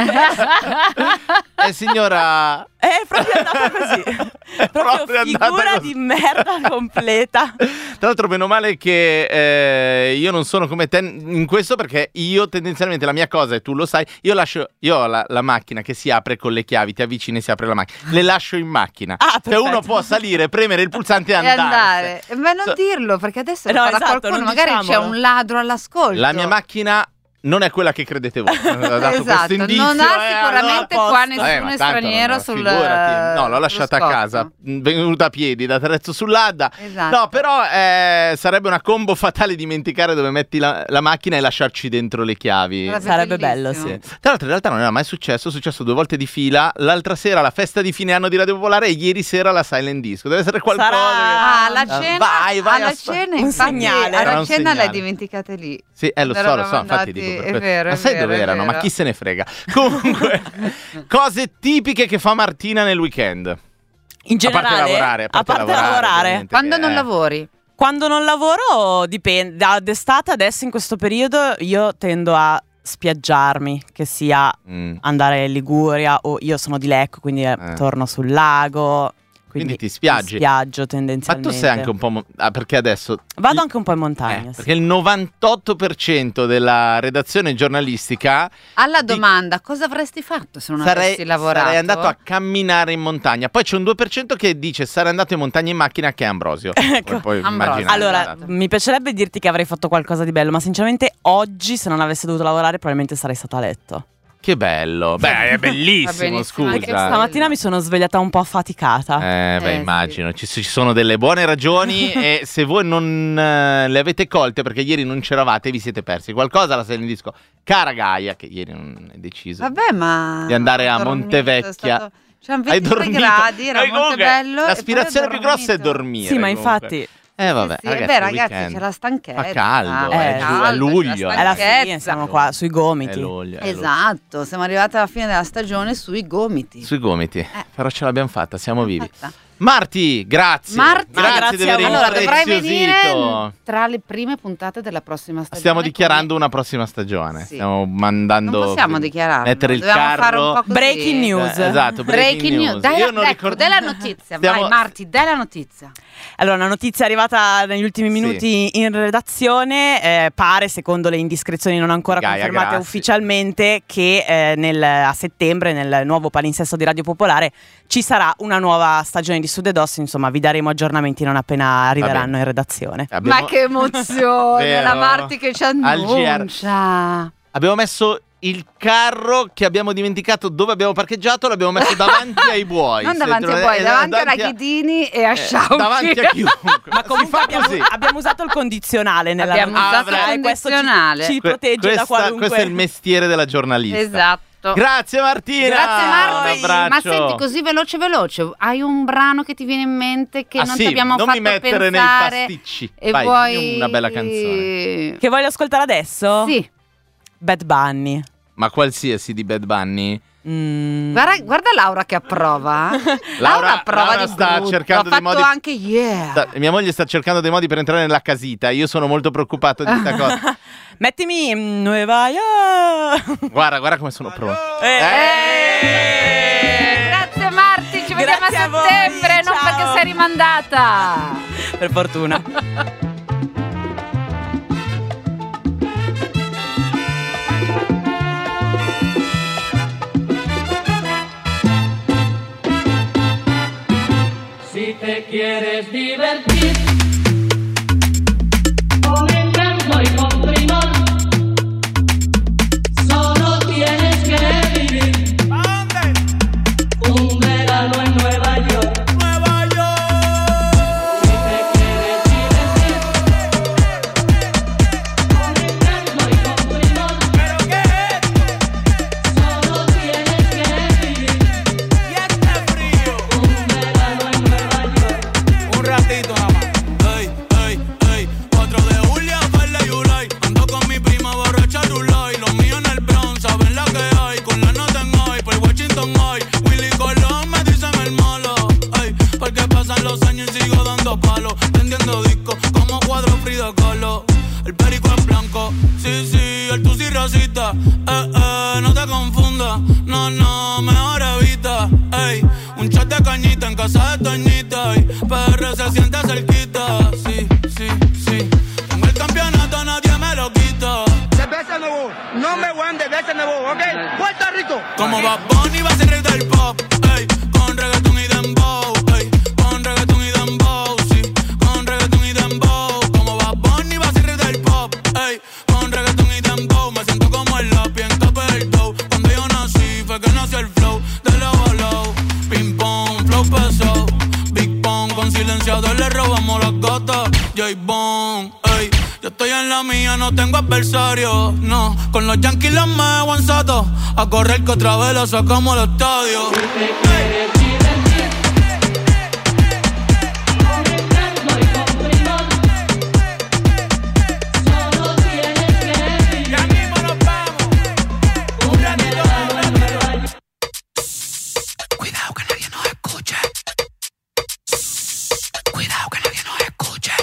Eh, signora...
È proprio andata così.
È
Proprio
proprio andata
figura
così.
di merda completa.
Tra l'altro meno male che eh, io non sono come te in questo perché io tendenzialmente la mia cosa, e tu lo sai, io lascio, io ho la, la macchina che si apre con le chiavi, ti avvicini e si apre la macchina, le lascio in macchina.
Ah,
Cioè
perfetto.
uno può salire, premere il pulsante e
E
andare.
andare. Ma non
So-
dirlo, perché adesso
No,
lo farà
esatto,
qualcuno,
non
magari c'è
diciamolo.
un ladro all'ascolto.
La mia macchina non è quella che credete voi. Ho dato questo
Esatto,
indizio,
non
eh,
ha sicuramente
allora,
qua
a posto.
nessuno
Eh, ma tanto
straniero
non-
sul
figurati. No, l'ho lasciata a
sullo
casa,
scotto.
mh, venuta a piedi da Trezzo sull'Adda.
Esatto.
No, però eh, sarebbe una combo fatale dimenticare dove metti la, la macchina e lasciarci dentro le chiavi.
Sarebbe
Sarebbe bello,
bellissimo.
sì.
Tra l'altro in realtà non era mai successo, è successo due volte di fila. L'altra sera la festa di fine anno di Radio Popolare e ieri sera la Silent Disco. Deve essere qualcosa
Sarà-
Ah, alla
Ah,
cena,
vai, vai,
alla
aspa-
cena
un
infatti,
segnale.
Sarà
alla
un
cena le
segnale.
hai dimenticate lì.
che... Sì, eh, lo so, lo so,
Eravamo
infatti
andati-
dico per
è
questo.
vero,
Ma
è
sai
vero,
dove
è
erano? Ma
vero.
chi se ne frega? Comunque, cose tipiche che fa Martina nel weekend.
In
A parte
generale,
lavorare, a parte lavorare,
lavorare.
ovviamente.
Quando
che
non
è-
lavori?
Quando non lavoro dipende, da d'estate adesso in questo periodo io tendo a spiaggiarmi, che sia
Mm.
andare in Liguria o io sono di Lecco, quindi eh,
Eh.
torno sul lago.
Quindi ti spiaggi.
Mi spiaggio
Ma
tendenzialmente.
tu sei anche un po'... mo- ah, perché adesso...
Vado anche un po' in montagna.
Eh,
sì.
perché il novantotto per cento della redazione giornalistica
Alla
Di-
domanda, cosa avresti fatto se non
sarei,
avessi lavorato?
sarei andato a camminare in montagna. Poi c'è un due per cento che dice sarei andato in montagna in macchina, che è Ambrosio.
Ecco.
Puoi- puoi
Ambrosio.
immaginare,
Allora,
esatto.
mi piacerebbe dirti che avrei fatto qualcosa di bello, ma sinceramente oggi se non avessi dovuto lavorare probabilmente sarei stata a letto.
Che bello. Beh, è bellissimo,
Va
scusa.
benissimo.
Stamattina mi sono svegliata un po' affaticata.
Eh, beh,
Eh,
immagino. Ci, ci sono delle buone ragioni e se voi non eh, le avete colte perché ieri non c'eravate, vi siete persi qualcosa, la Selindisco. Cara Gaia, che ieri non è deciso
Vabbè, ma
di andare a
ho dormito,
Montevecchia.
è stato- C'erano
Hai
ventitré
dormito?
gradi, era
Noi
molto
comunque,
bello.
l'aspirazione
e poi
più
ho
grossa è
dormito.
dormire.
Sì, ma
comunque.
infatti
Eh vabbè,
Sì,
ragazzi,
beh,
il
ragazzi,
weekend.
c'è la stanchezza.
Fa caldo,
è
eh, giù,
caldo,
è
c'è
luglio,
la
eh.
è la
stanchezza.
fine, siamo qua sui gomiti.
È luglio, è luglio.
Esatto, siamo arrivati alla fine della stagione sui gomiti.
Sui gomiti. Però ce l'abbiamo fatta, siamo vivi.
Fatta.
Marti, grazie.
Marti,
grazie,
grazie
di aver
a voi.
Allora, dovrai
impreziosito.
venire tra le prime puntate della prossima stagione.
Stiamo dichiarando una prossima stagione.
Sì.
Stiamo mandando.
Non possiamo dichiararlo.
Mettere il
Dobbiamo
carro.
fare un po' così.
Breaking news.
Eh, esatto, breaking,
Breaking news. Dai,
Io
la,
non
ecco,
ricordo-
dai la notizia.
Stiamo-
Vai, Marti, dai la notizia.
Allora, una notizia arrivata negli ultimi
Sì.
minuti in redazione, eh, pare, secondo le indiscrezioni non ancora
Gaia,
confermate
grazie.
ufficialmente, che eh, nel- a settembre, nel nuovo palinsesto di Radio Popolare, ci sarà una nuova stagione di Sud ed Os. Insomma, vi daremo aggiornamenti non appena arriveranno in redazione.
Abbiamo-
Ma che emozione,
Vero?
la Marti che ci
Al G R.
annuncia.
Abbiamo messo il carro che abbiamo dimenticato dove abbiamo parcheggiato, l'abbiamo messo davanti ai buoi.
Non
Se
davanti
te lo-
ai buoi,
eh,
davanti a
davanti a-
Raghidini e a
eh,
Sciauci.
davanti a chiunque.
Ma comunque
si fa
abbiamo,
così.
abbiamo usato il condizionale nella
Abbiamo
Ah,
usato
vabbè.
il
e questo ci-
condizionale.
ci,
Que-
protegge
questa-
da qualunque.
Questo è il mestiere della giornalista.
Esatto.
Grazie Martina.
Grazie Marti.
Un abbraccio.
Ma senti, così veloce veloce, hai un brano che ti viene in mente che
Ah,
non
sì,
ti abbiamo
non
fatto
mi mettere
pensare
nei pasticci.
e
Vai,
vuoi
dimmi una bella canzone.
Che voglio ascoltare adesso?
Sì.
Bad Bunny.
Ma qualsiasi di Bad Bunny?
Mm.
Guarda, guarda Laura che approva.
Laura-
approva
Laura
di
sta
brutto.
cercando
ha
dei
fatto
modi-
anche yeah.
Sta- mia moglie sta cercando dei modi per entrare nella casita. Io sono molto preoccupato di questa cosa.
Mettimi mm, Nueva York.
Guarda, guarda come sono pronto.
Eh, Grazie Marti, ci vediamo
Grazie
a
a voi,
settembre, non
ciao.
perché sei rimandata.
Per fortuna.
Si te quieres divertir con encanto y con primor, solo tienes que vivir un verano en Nueva York. Nueva York. Si te quieres divertir con encanto y con primor, ¿pero qué es? Solo tienes que vivir y está frío un verano en Nueva York.
Un ratito nada más. Ey, ey, ey. cuatro de julio, Farley y Ulay. Ando con mi prima borracha Rulay. Los míos en el Bronx, saben la que hay. Con la nota en hoy, por Washington hoy. Willy Colón me dicen el malo. Ey, porque pasan los años y sigo dando palos. Vendiendo discos como cuadro Frida Kahlo. El perico es blanco, sí, sí, el tusi racista. Eh, eh, no te confundas, no, no, mejor evita. Ey, un chat de cañita en casa de Toñita. Y P R se siente cerquita, sí, sí, sí. Tengo el campeonato, nadie me lo quita.
Cerveza nuevo, number one de cerveza nuevo, ¿ok? Puerto Rico.
Como Bad Bunny va a ser rey del pop, ey, con reggaeton y dembow, ey, con reggaeton y dembow, sí, con reggaeton y dembow. Como Bad Bunny va a ser rey del pop, ey, con reggaeton y dembow. Me siento como el lápiz en capa del dough. Cuando yo nací fue que nació el flow de low a low. Ping pong, flow pesado, Big Pong, con silenciador le robamos las gatas. J-Bone, ey, yo estoy en la mía, no tengo adversario, no. Con los Yankees los me aguanzato, a correr que otra vez lo sacamos al estadio.
Si te quieres divertir con encanto y con primor, solo tienes que vivir
Ya mismo nos vamos.
un verano en Nueva York.
Cuidado que nadie nos escuche. Cuidado que nadie nos escuche.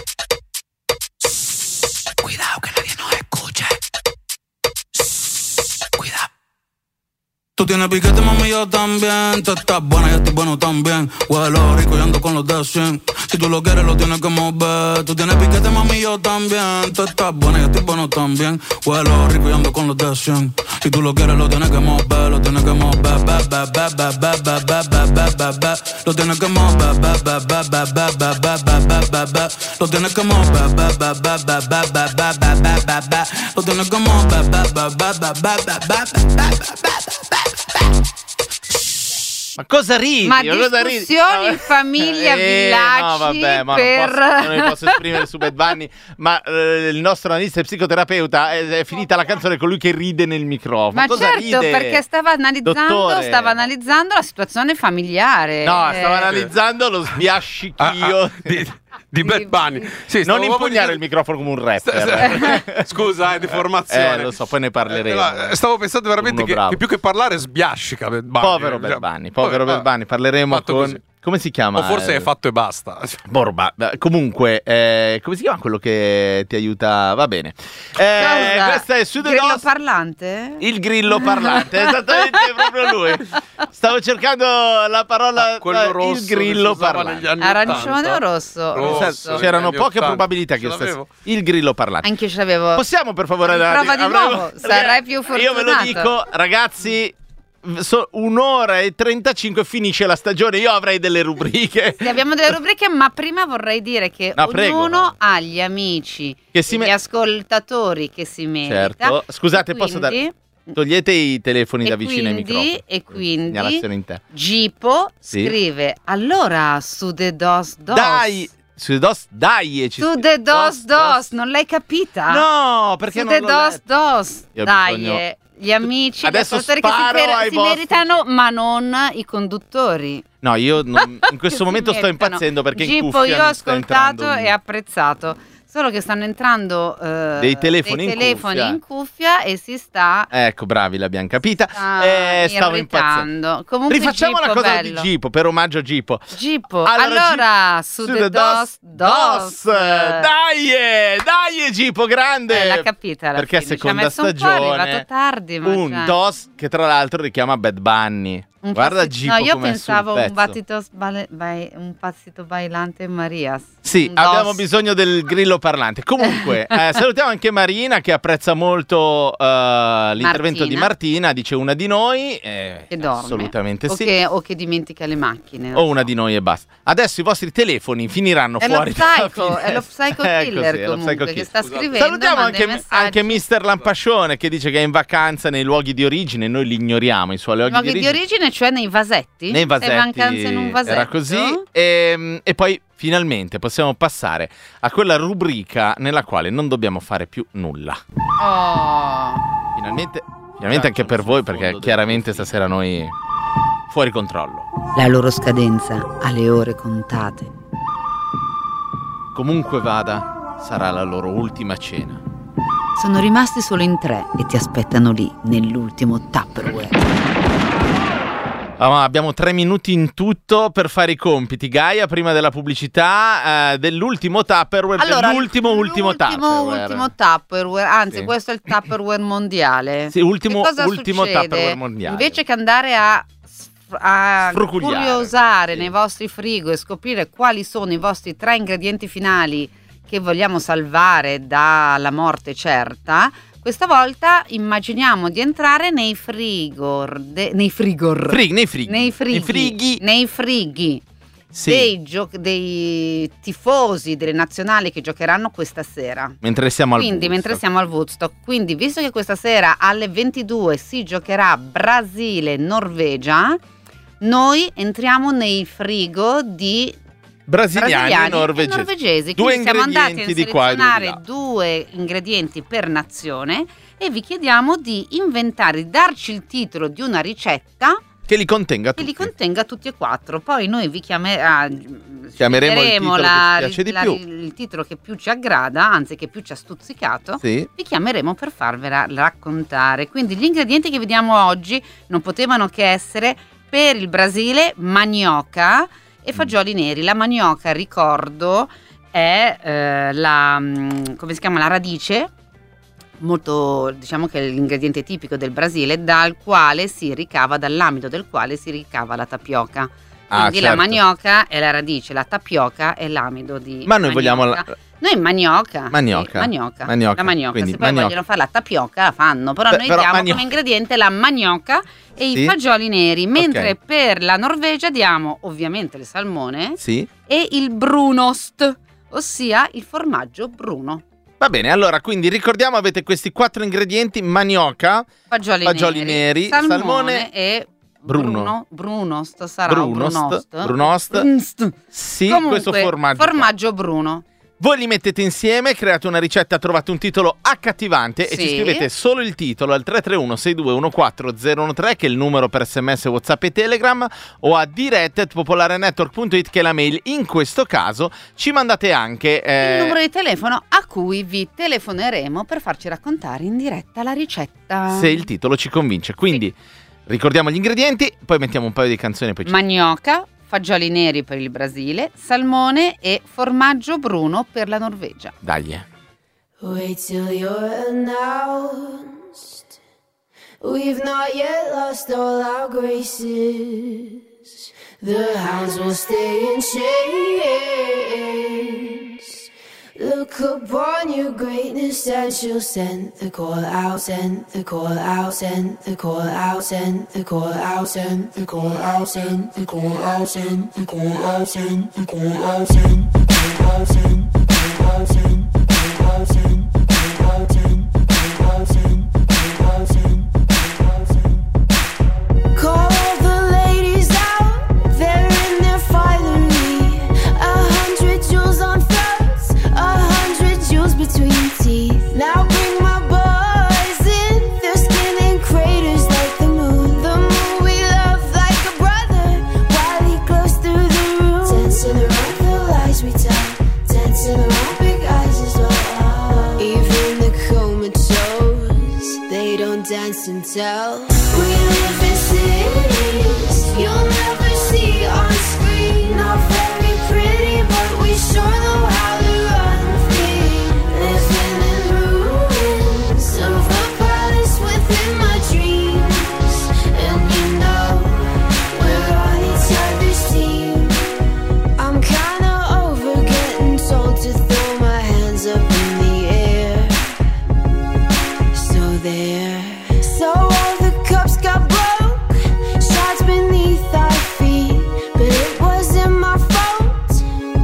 Cuidado que nadie nos escuche. Cuidado. Tú tienes piquete, mami, yo también. Tú estás buena, yo estoy bueno también. Huelo rico y ando con los de cien. Si tú lo quieres, lo tienes que mover. Tú tienes piquete, mami, yo también. Tú estás buena, yo estoy bueno también. Huelo rico y ando con los de cien. Si tú lo quieres, lo tienes que mover. Lo tienes que mover, ba, ba, ba, ba, ba, ba, ba, ba, ba, ba, ba. Lo tienes que mover, ba, ba, ba, ba, ba, ba, ba, ba, ba, ba, ba. Lo tienes que mover, ba, ba, ba, ba, ba, ba, ba, ba, ba, ba, ba. Lo tienes que mover, ba, ba, ba, ba, ba, ba, ba, ba, ba.
Ma cosa ridi?
Ma
cosa ridi?
discussioni
No,
in famiglia,
eh,
villaggi
no, vabbè, ma
per...
non, posso, non mi posso esprimere su Bad Bunny, ma eh, il nostro analista e psicoterapeuta è, è finita la canzone con lui che ride nel microfono.
Ma
cosa
certo,
ride?
perché stava analizzando,
Dottore.
stava analizzando la situazione familiare.
No,
Eh,
stava analizzando lo sbiascichio
Ah, ah, di, di Bad Bunny. Sì,
non
stavo
impugnare
proprio
il microfono come un rapper.
Scusa, è di formazione.
Eh, lo so, poi ne parleremo.
Eh, stavo pensando veramente
Uno
che,
bravo.
che più che parlare sbiascica Bad Bunny.
Povero Bad Bunny, povero Bad Bunny, parleremo
fatto
con...
così.
Come si chiama?
O forse
Eh,
è fatto e basta.
Borba. Comunque, eh, come si chiama quello che ti aiuta? Va bene. Eh,
Cosa?
questa è Su The
Grillo
Dos-
parlante?
Il grillo parlante, esattamente proprio lui. Stavo cercando la parola
Ah, quello
eh,
rosso
il grillo
che si usava
parlante.
negli anni
Arancione
ottanta.
o rosso?
Rosso.
Esatto,
negli
c'erano
anni
poche
ottanta.
probabilità che
Ce
stesse
l'avevo.
il grillo parlante.
Anche io ce l'avevo.
Possiamo per favore andare
Prova di
avremo-
nuovo, sarai più
Io ve lo
fortunato.
dico, ragazzi, so- un'ora e trentacinque finisce la stagione. Io avrei delle rubriche.
Sì, abbiamo delle rubriche, ma prima vorrei dire che
No, prego.
ognuno ha gli amici,
Che si
e
me-
gli ascoltatori che si merita.
Certo. Scusate,
E
posso
quindi-
dare... Togliete i telefoni
e
da vicino ai
quindi-
microfoni.
E quindi
Segnalazione interna.
Gipo
Sì.
scrive: allora su The Dos Dos.
Dai, su Dos, dai, e ci
Su
scrive.
The Dos Dos, non l'hai capita?
No, perché
Su
non
The
l'ho
Dos
letto.
Dos.
Io ho
Dai,
bisogno-
eh, gli amici,
Adesso
gli ascoltatori che si,
sparo
per-
ai
si
vostri-
meritano, ma non i conduttori.
No, io non- in questo
Che
momento
si
sto
meritano.
impazzendo perché in
Gipo,
cuffia
io ho
mi sta
ascoltato
entrando un-
e apprezzato. Solo che stanno entrando eh,
Dei telefoni in
telefoni
cuffia.
in cuffia e si sta,
Ecco, bravi, l'abbiamo capita.
sta
Eh, stavo impazzendo.
irritando. Comunque
Rifacciamo la
Gipo,
cosa
bello.
di Gipo per omaggio a Gipo.
Gipo.
Allora,
Allora,
Gi-
su The Dos Dos.
Dai, eh, dai, Gipo, grande.
Eh, l'ha capita alla
Perché
fine.
seconda
Ci ha messo un po', è
stagione.
arrivato tardi, ma
un
cioè-
dos che tra l'altro richiama Bad Bunny.
Un
Guarda
passi-
Gipo
No, io
com'è sul
pensavo un,
pezzo.
battito sbale- bai- un passito bailante Marias.
Sì,
Un dos.
abbiamo bisogno del grillo parlante. Comunque, eh, salutiamo anche Marina che apprezza molto eh, l'intervento
Martina.
di Martina. Dice una di noi. eh,
Che dorme.
Assolutamente
o
sì.
Che, o che dimentica le macchine.
O una di noi e basta. Adesso i vostri telefoni finiranno
È lo
fuori dalla
psycho, è lo
finestra.
psycho
È
killer
così, è lo
comunque
psycho
che
killer.
sta scrivendo.
Salutiamo
manda
anche,
i messaggi.
anche mister Lampascione che dice che è in vacanza nei luoghi di origine. Noi li ignoriamo, i suoi luoghi,
Luoghi
di
di
origine.
origine, cioè nei vasetti?
Nei vasetti,
Sei in vacanza in un vasetto?
era così. E, e poi finalmente possiamo passare a quella rubrica nella quale non dobbiamo fare più nulla.
Oh.
Finalmente, finalmente anche per voi, perché chiaramente stasera noi fuori controllo.
La loro scadenza ha le ore contate.
Comunque vada, sarà la loro ultima cena.
Sono rimasti solo in tre e ti aspettano lì, nell'ultimo Tupperware.
Ah, ma abbiamo tre minuti in tutto per fare i compiti. Gaia, prima della pubblicità, eh, dell'ultimo Tupperware, dell'ultimo ultimo Tupperware.
ultimo Tupperware, anzi
Sì.
questo è il Tupperware mondiale.
Sì, ultimo,
Che cosa
ultimo
succede?
Tupperware mondiale.
Invece che andare a, sf- a
Sfrucugliare.
curiosare
Sì.
nei vostri frigo e scoprire quali sono i vostri tre ingredienti finali che vogliamo salvare dalla morte certa, questa volta immaginiamo di entrare nei frigor, de- nei frigor,
Frig- nei frighi.
nei frighi,
Nei frighi.
nei frighi
Sì.
dei, gio- dei tifosi delle nazionali che giocheranno questa sera.
Mentre siamo al
Quindi, mentre
Woodstock.
siamo al Woodstock, quindi visto che questa sera alle ventidue si giocherà Brasile-Norvegia, noi entriamo nei frigo di
Brasiliani,
brasiliani
e norvegesi.
e norvegesi.
Due
Quindi siamo andati a
ingredienti di qua e due di
selezionare
là.
due ingredienti per nazione e vi chiediamo di inventare, di darci il titolo di una ricetta
Che li contenga
che
tutti.
li contenga tutti e quattro. Poi noi vi chiame- ah,
Chiameremo il
sceglieremo
titolo che
la-
ci piace di
la-
più.
il titolo che più ci aggrada, anzi che più ci ha stuzzicato.
Sì.
Vi chiameremo per farvela raccontare. Quindi gli ingredienti che vediamo oggi non potevano che essere per il Brasile manioca e fagioli neri. La manioca, ricordo, è eh, la mm, come si chiama la radice molto, diciamo che è l'ingrediente tipico del Brasile, dal quale si ricava, dall'amido del quale si ricava la tapioca.
Ah,
Quindi la
certo.
manioca è la radice, la tapioca è l'amido di
Ma noi vogliamo
manioca.
la-
Noi manioca,
Manioca.
sì, manioca,
Manioca,
la manioca,
quindi
se poi
manioca.
vogliono fare la tapioca la fanno, però
Beh,
noi
però
diamo
manioca.
come ingrediente la manioca e
Sì.
i fagioli neri, mentre
Ok.
per la Norvegia diamo ovviamente il salmone
Sì.
e il brunost, ossia il formaggio bruno.
Va bene, allora, quindi ricordiamo, avete questi quattro ingredienti: manioca,
Fagioli,
fagioli neri,
salmone,
salmone
e
Bruno.
Bruno, Brunost sarà
Brunost,
Brunost.
Brunost.
Brunst.
sì,
Comunque,
questo formaggio. qua.
formaggio bruno.
Voi li mettete insieme, create una ricetta, trovate un titolo accattivante e
Sì.
ci scrivete solo il titolo al tre tre uno sei due uno quattro zero uno tre, che è il numero per sms, WhatsApp e Telegram, o a diretta at popolarenetwork punto it, che è la mail. In questo caso ci mandate anche eh,
Il numero di telefono a cui vi telefoneremo per farci raccontare in diretta la ricetta.
se il titolo ci convince. Quindi ricordiamo gli ingredienti, poi mettiamo un paio di canzoni e poi ci...
Manioca, fagioli neri per il Brasile, salmone e formaggio bruno per la Norvegia.
Dai.
Wait till you're announced. We've not yet lost all our graces. The hounds will stay in chains. Look upon your greatness and she'll send the call out, send the call out, send the call out, send the call out, send the call out, send the call out, send the call out, send the call out, send the call out, send the call out, send the call out, send the call out, send the call out, send the call out, send the call out, send. Call the ladies out, they're in their finery. A hundred jewels on throats, a hundred jewels between teeth. Now bring my boys in, their skin in craters like the moon. The moon we love like a brother, while he glows through the room. Dancing around the lies we tell, dancing around big eyes as well. Even the comatose, they don't dance and tell. We live in cities you'll never see on screen. Not very pretty, but we sure know how to run free. Living in ruins of a palace within my dreams. And you know we're on each other's team. I'm kinda over getting told to throw my hands up in the air. So there. So all the cups got broke, shards beneath our feet, but it wasn't my fault.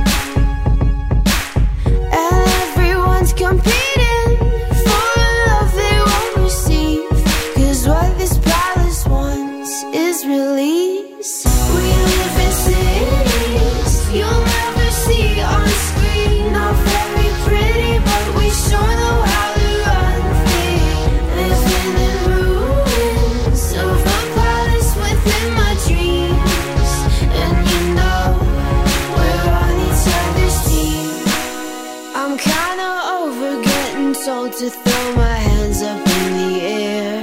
And everyone's competing for a love they won't receive, 'cause what this palace wants is release. We live in cities you'll never see on screen. Not very pretty, but we sure know how to run free. Living in ruins of a palace within my dreams. And you know we're on each other's team. I'm kinda over getting told to throw my hands up in the air.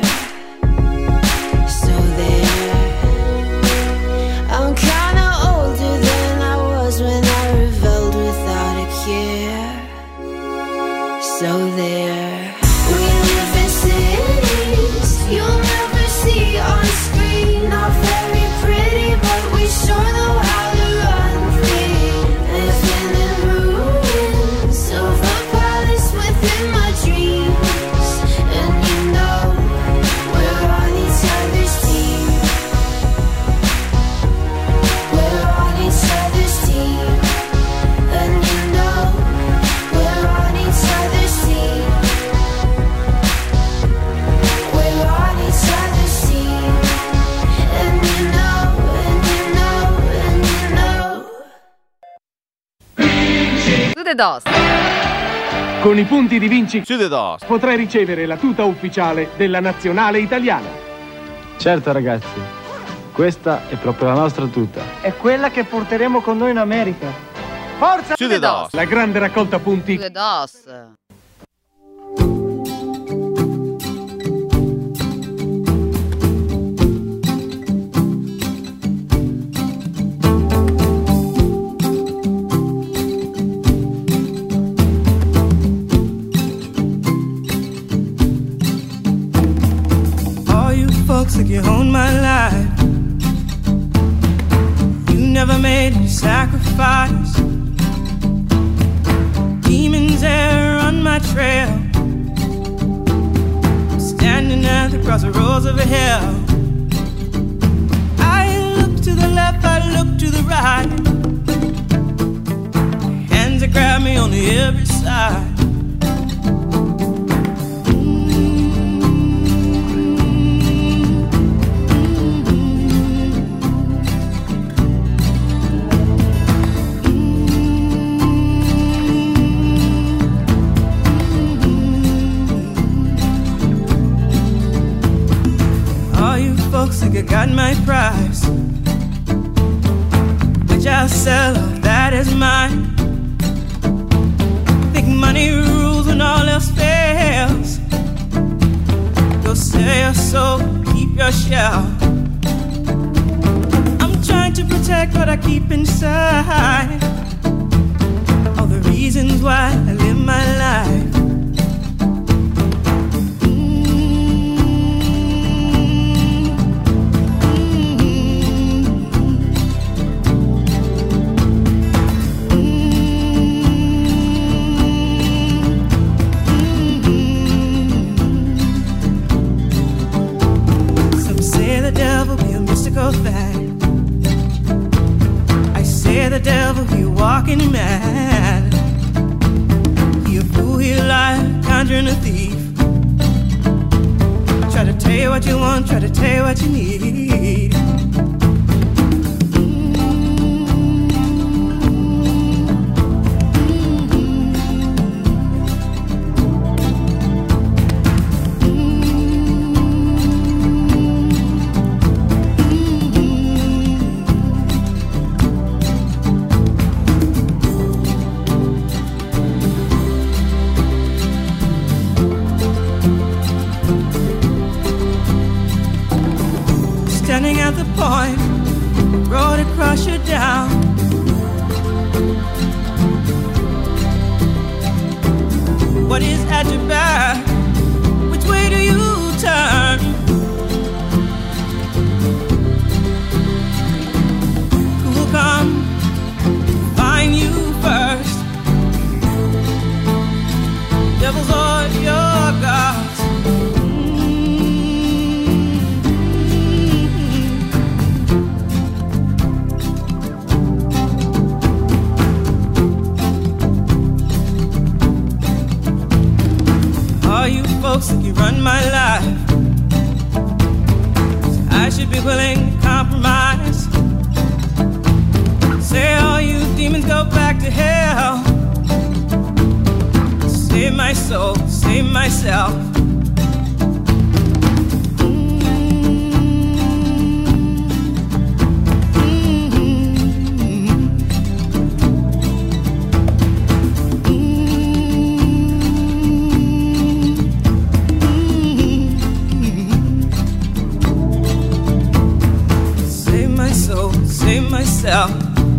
So there. I'm kinda older than I was when I rebelled without a care. So there. We live in cities you'll never see on screen. Not very pretty, but we sure know how to run free. Living in ruins of a palace within my dreams. And you know we're on each other's team. We're on each other's team. And you know we're on each other's team. We're on each other's team. And you know, and you know, and you know.
To the dos.
Con i punti di Vinci
Su the dos.
potrai ricevere la tuta ufficiale della nazionale italiana.
Certo ragazzi, questa è proprio la nostra tuta.
È quella che porteremo con noi in America. Forza!
Su the dos.
La grande raccolta punti
To the dos.
never made any sacrifice. Demons there on my trail, standing at the crossroads of hell. I look to the left, I look to the right, hands that grab me on every side. Folks think I got my price, which I'll sell, that is mine. Think money rules when all else fails. Go sell your soul, keep your shell. I'm trying to protect what I keep inside, all the reasons why I live my life. Thing. I say the devil, he walking mad. He a fool, he a liar, conjuring a thief. Try to tell you what you want, try to tell you what you need. Point, road across you down. What is at your back? Which way do you turn? Who will come find you first? Devils or your gods? Folks think you run my life, so I should be willing to compromise. Say all you demons go back to hell. Save my soul, save myself. Myself.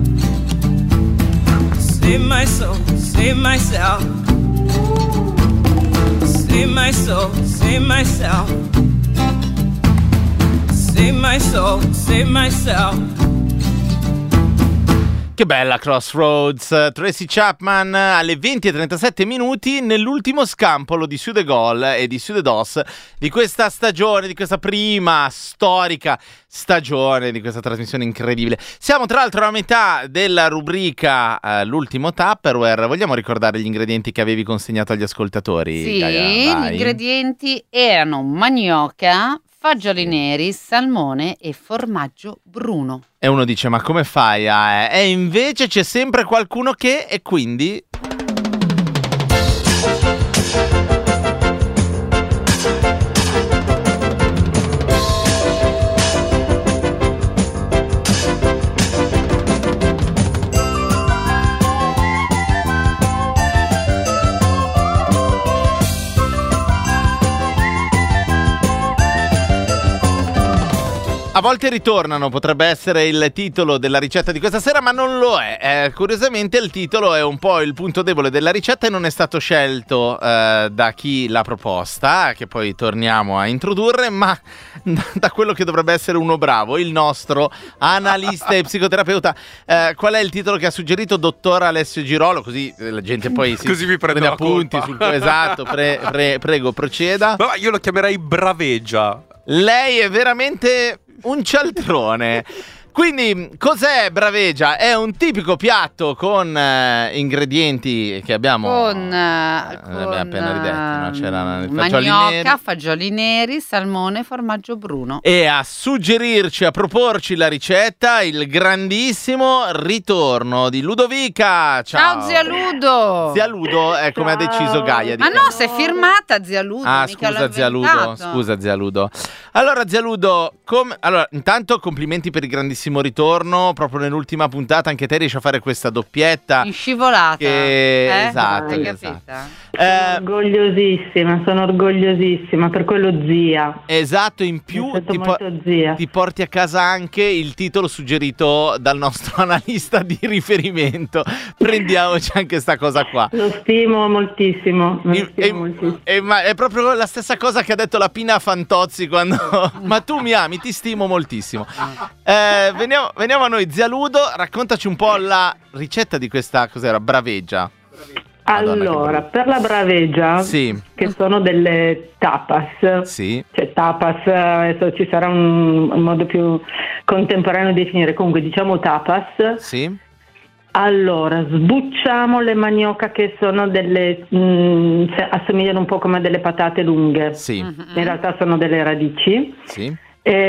Save my soul, save myself. Save my soul, save myself. Save my soul, save myself.
Che bella Crossroads, Tracy Chapman alle venti e trentasette minuti nell'ultimo scampolo di Sud de Gaulle e di Sud de Dos di questa stagione, di questa prima storica stagione di questa trasmissione incredibile. Siamo tra l'altro a metà della rubrica uh, l'ultimo Tupperware. Vogliamo ricordare gli ingredienti che avevi consegnato agli ascoltatori?
Sì,
Gaia,
gli ingredienti erano manioca, fagioli neri, salmone e formaggio bruno.
E uno dice, ma come fai a... E invece c'è sempre qualcuno che... E quindi... A volte ritornano, potrebbe essere il titolo della ricetta di questa sera, ma non lo è. Eh, curiosamente il titolo è un po' il punto debole della ricetta e non è stato scelto eh, da chi l'ha proposta, che poi torniamo a introdurre, ma da quello che dovrebbe essere uno bravo, il nostro analista e psicoterapeuta. Eh, qual è il titolo che ha suggerito dottor Alessio Girolo? Così la gente poi si
Così vi prende la
appunti
colpa.
sul esatto, pre, pre, prego, proceda.
Ma io lo chiamerei braveggia.
Lei è veramente un cialtrone. Quindi, cos'è braveggia? È un tipico piatto con eh, ingredienti che abbiamo
Con,
eh,
con
abbiamo appena ridetti, no? C'erano i fagioli
manioca,
neri.
fagioli neri, salmone e formaggio bruno.
E a suggerirci, a proporci la ricetta, il grandissimo ritorno di Ludovica. Ciao,
Ciao zia Ludo.
Zia Ludo è come ha deciso Gaia.
Ma
di
no, sei firmata zia Ludo.
Ah,
mica l'ho
scusa zia Ludo,
inventato.
scusa zia Ludo. Allora zia Ludo, com- allora, intanto complimenti per il grandissimo ritorno, proprio nell'ultima puntata anche te riesci a fare questa doppietta.
In scivolata.
Che...
Eh?
Esatto,
Hai
esatto.
capita?
Eh,
Orgogliosissima, sono orgogliosissima, per quello zia.
Esatto, in più
Mi sento
ti, po-
molto zia.
ti porti a casa anche il titolo suggerito dal nostro analista di riferimento. Prendiamoci anche sta cosa qua.
Lo stimo moltissimo, lo
E-
stimo
e-
moltissimo.
e- ma è proprio la stessa cosa che ha detto la Pina Fantozzi quando ma tu mi ami, ti stimo moltissimo. Eh, veniamo, veniamo a noi, zia Ludo, raccontaci un po' la ricetta di questa, cos'era, braveggia. Madonna, che
Allora,
brutto.
per la braveggia,
Sì.
che sono delle tapas,
Sì.
cioè tapas, adesso ci sarà un, un modo più contemporaneo di definire, comunque diciamo tapas.
Sì.
Allora, sbucciamo le manioca che sono delle, mh, se- assomigliano un po' come a delle patate lunghe,
Sì.
in realtà sono delle radici.
Sì.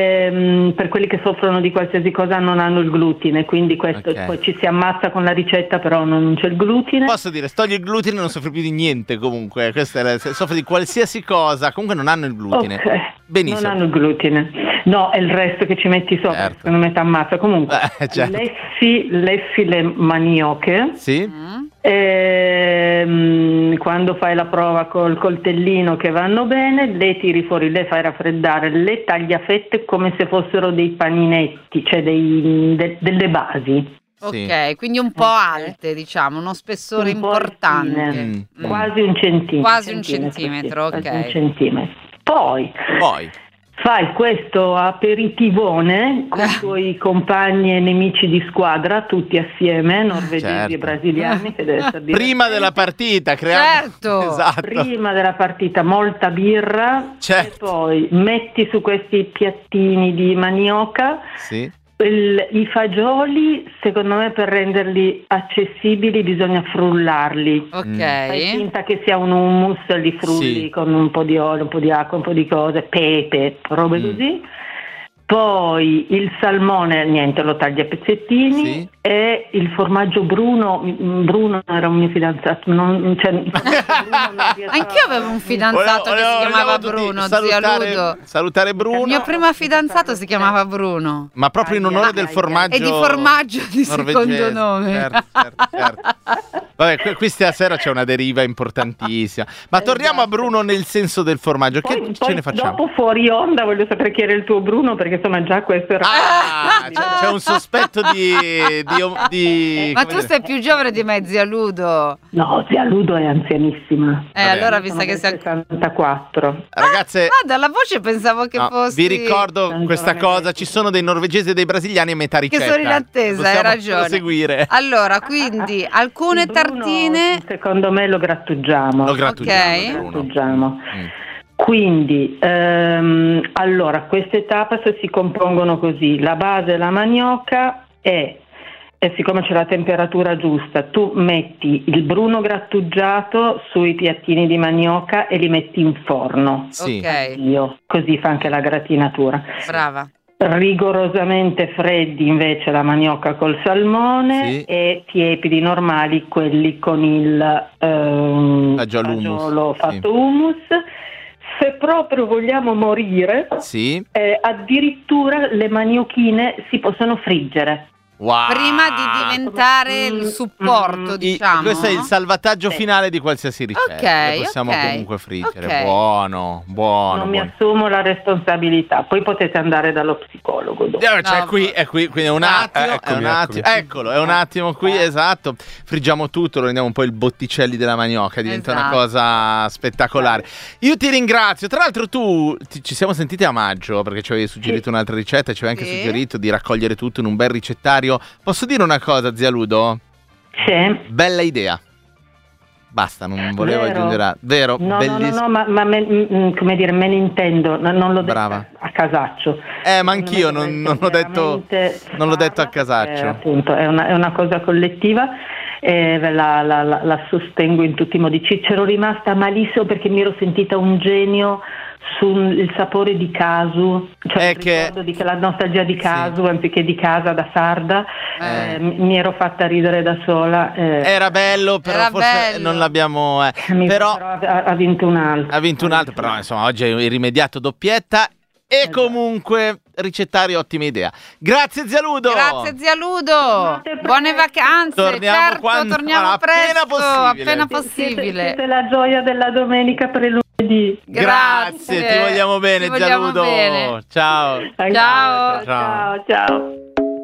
Ehm, per quelli che soffrono di qualsiasi cosa non hanno il glutine, quindi questo
Ok.
poi ci si ammazza con la ricetta, però non c'è il glutine.
Posso dire, togli il glutine e non soffri più di niente comunque. Questa è la, se soffre di qualsiasi cosa, comunque non hanno il glutine.
Ok,
Benissimo.
non hanno il glutine. No, è il resto che ci metti sopra,
Certo.
secondo me ti ammazza. Comunque,
Eh, certo.
lessi, lessi le manioche.
Sì.
Ehm, quando fai la prova col coltellino che vanno bene, le tiri fuori, le fai raffreddare, le tagli a fette come se fossero dei paninetti, cioè dei, de- delle basi.
Ok, quindi un po' alte, diciamo, uno spessore
Un po'
importante.
altine.
Mm.
Quasi un centimetro.
Quasi un centimetro,
sì,
ok.
quasi un centimetro. Poi
Poi.
fai questo aperitivone con i tuoi compagni e nemici di squadra, tutti assieme, norvegesi
Certo.
e brasiliani, che deve essere
Prima della partita, creiamo...
Certo.
Esatto.
prima della partita molta birra,
Certo.
e poi metti su questi piattini di manioca
Sì.
il- i fagioli. Secondo me, per renderli accessibili bisogna frullarli.
Ok.
Fai finta che sia un hummus, li frulli
Sì.
con un po' di olio, un po' di acqua, un po' di cose, pepe, robe
Mm.
così. Poi il salmone, niente, lo tagli a pezzettini.
Sì.
E il formaggio Bruno, mm, Bruno era un mio fidanzato, non, cioè, il formaggio Bruno non riesco a-
Anch'io avevo un fidanzato
Volevo-
che si
volevo-
chiamava
volevo tutti
Bruno, zia
salutare,
Ludo.
salutare Bruno.
Il mio primo fidanzato si chiamava Bruno.
Ma proprio in onore del formaggio.
E di formaggio di
norvegese.
secondo nome.
Certo, certo, certo. Vabbè, que- qui stasera c'è una deriva importantissima. Ma torniamo a Bruno nel senso del formaggio. Che
Poi,
ce
poi
ne facciamo?
dopo fuori onda voglio sapere chi era il tuo Bruno, perché insomma già questo era...
Ah, c'è, c'è un sospetto di. di, di
Ma
come
tu
dire-
sei più giovane di me, zia Ludo.
No, zia Ludo è anzianissima.
Eh,
Vabbè.
allora mi sa
Sono
che
del
sei...
sessantaquattro.
Ragazze.
Ah, dalla voce pensavo che
no,
fossi...
vi ricordo
Sono
questa
giovane
cosa: ci sono dei norvegesi e dei brasiliani a metà
Che
ricetta.
sono in attesa, hai
Possiamo
ragione.
proseguire.
Allora, quindi alcune
Il Bruno,
tartine...
secondo me lo grattugiamo.
Lo grattugiamo,
Ok.
Bruno.
Grattugiamo.
Mm.
Quindi, ehm, allora, queste tapas si compongono così: la base è la manioca e, e siccome c'è la temperatura giusta, tu metti il Bruno grattugiato sui piattini di manioca e li metti in forno.
Sì.
Ok,
Io, così fa anche la gratinatura.
brava.
Rigorosamente freddi invece la manioca col salmone,
Sì.
e tiepidi normali quelli con il ehm,
Fagiolo hummus.
fagiolo
Sì.
fatto hummus. Se proprio vogliamo morire,
Sì.
eh, addirittura le maniochine si possono friggere.
Wow.
prima di diventare il supporto,
I-
diciamo.
questo è il salvataggio
Sì.
finale di qualsiasi ricetta.
Ok,
Lo possiamo
ok,
comunque friggere.
ok.
Buono, buono.
Non mi
buono.
assumo la responsabilità, poi potete andare dallo psicologo dopo.
Eh, cioè,
No,
qui, è qui, quindi è un attimo,
Eh,
è
eccomi,
un attimo,
eccomi.
eccolo, è un attimo qui, esatto. Friggiamo tutto, lo rendiamo un po' il Botticelli della manioca, diventa una
Esatto.
cosa spettacolare. Io ti ringrazio. Tra l'altro tu ti- ci siamo sentiti a maggio perché ci avevi suggerito un'altra ricetta, ci avevi anche
Sì.
suggerito di raccogliere tutto in un bel ricettario. Posso dire una cosa, zia Ludo?
Sì.
Bella idea. Basta, non volevo
Vero?
aggiungere altro. Vero,
No, no, no,
bellissimo.
no, ma, ma me- mm, come dire, me ne intendo, no- non l'ho detto
Brava.
a casaccio.
Eh, ma anch'io
Secondo me
non, non l'ho
dovreste
detto,
veramente
non l'ho detto a
farla, perché,
casaccio.
appunto, è una, è una cosa collettiva e ve la, la- la- la sostengo in tutti i modi. Ci- c'ero rimasta malissimo perché mi ero sentita un genio sul sapore di casu, cioè
È
il
che-
ricordo di che la nostalgia di casu anziché di casa da sarda, eh, mi mi ero fatta ridere da sola. eh.
Era bello, però
Era
forse
bello.
non l'abbiamo. eh.
Mi-
Però
ha, ha vinto un altro.
ha vinto un altro, però insomma oggi hai rimediato doppietta. E comunque ricettario, ottima idea. Grazie zia Ludo.
Grazie zia Ludo. Buone vacanze.
Torniamo
certo,
quando-
torniamo
appena
presto,
possibile.
appena
Siete,
possibile.
siete la gioia della domenica pre-lunedì.
Grazie, ti vogliamo bene,
Ti
zia
vogliamo
Ludo.
bene.
Ciao.
Ciao.
Ciao, ciao.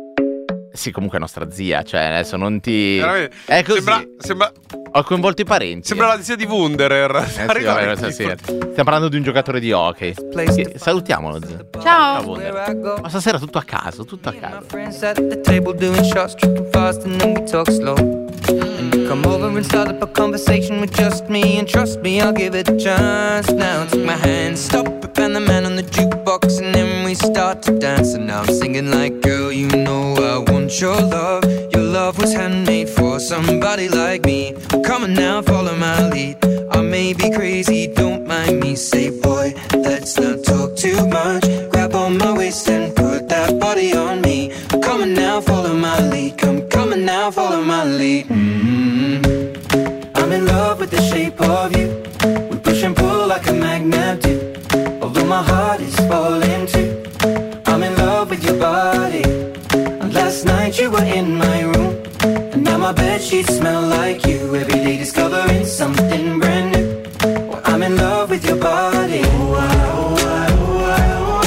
Sì, comunque è nostra zia, cioè adesso non ti.
Veramente.
È così.
Sembra, sembra,
Ho coinvolto i parenti.
sembra la zia di Wunderer.
Eh sì, vabbè, lo so, sì. Stiamo parlando di un giocatore di hockey. Che- Salutiamolo, zio.
Ciao.
Wunderer. Ma stasera tutto a caso, tutto a caso.
Friends at the table doing shots, tripping fast, and then we talk slow. And you come over and start up a conversation with just me, and trust me, I'll give it a chance. Now take my hand, stop it, and the man on the jukebox, and then we start to dance. And now I'm singing like, girl, you know I want your love. Your love was handmade for somebody like me. Come on now, follow my lead. I may be crazy, don't mind me. Say, boy, let's not talk too much. Grab on my waist and put that body on me. Come on now, follow my lead. Come, come on now, follow my lead. Mm-hmm. I'm in love with the shape of you. We push and pull like a magnet do. Although my heart is falling too. I'm in love with your body. And last night you were in my room. And now my bedsheets smell like you. Every day discovering something brand new. Well, I'm in love with your body. Oh, I, oh, I, oh, I, oh,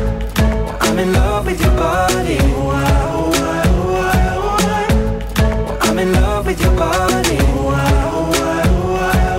I. I'm in love with your body. Oh, I, oh, I, oh, I, oh, I. I'm in love with your body. Oh, I, oh, I, oh, I,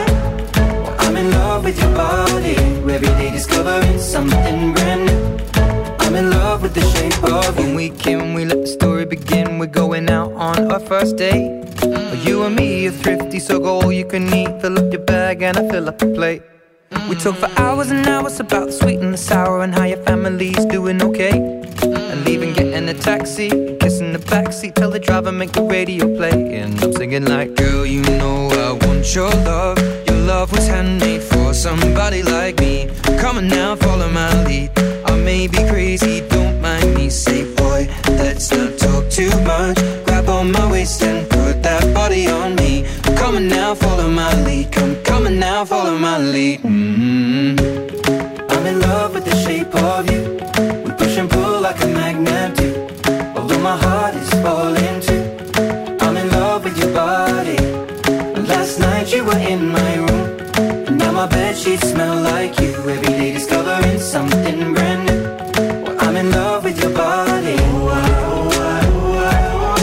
oh, I. I'm in love with your body. Every day discovering something brand new. I'm in love with the shape of you. When we came, we let the story begin. We're going out on our first date. You and me are thrifty, so go all you can eat. Fill up your bag and I fill up the plate. We talk for hours and hours about the sweet and the sour and how your family's doing okay. And leaving, getting a taxi, kissing the backseat, tell the driver make the radio play. And I'm singing like, girl, you know I want your love. Your love was handmade for somebody like me. Come on now, follow my lead. I may be crazy, don't mind me. Say, boy, let's not talk too much. Grab on my waist and put that body on me. Come on now, follow my lead. Come, come on now, follow my lead. Mm-hmm. I'm in love with the shape of you. We push and pull like a magnet do. Although my heart is falling too. I'm in love with your body. Last night you were in my room. And now my bedsheets smell like you. Every day discovering something brand new. Well, I'm in love with your body. Oh, I, oh, I, oh, I, oh,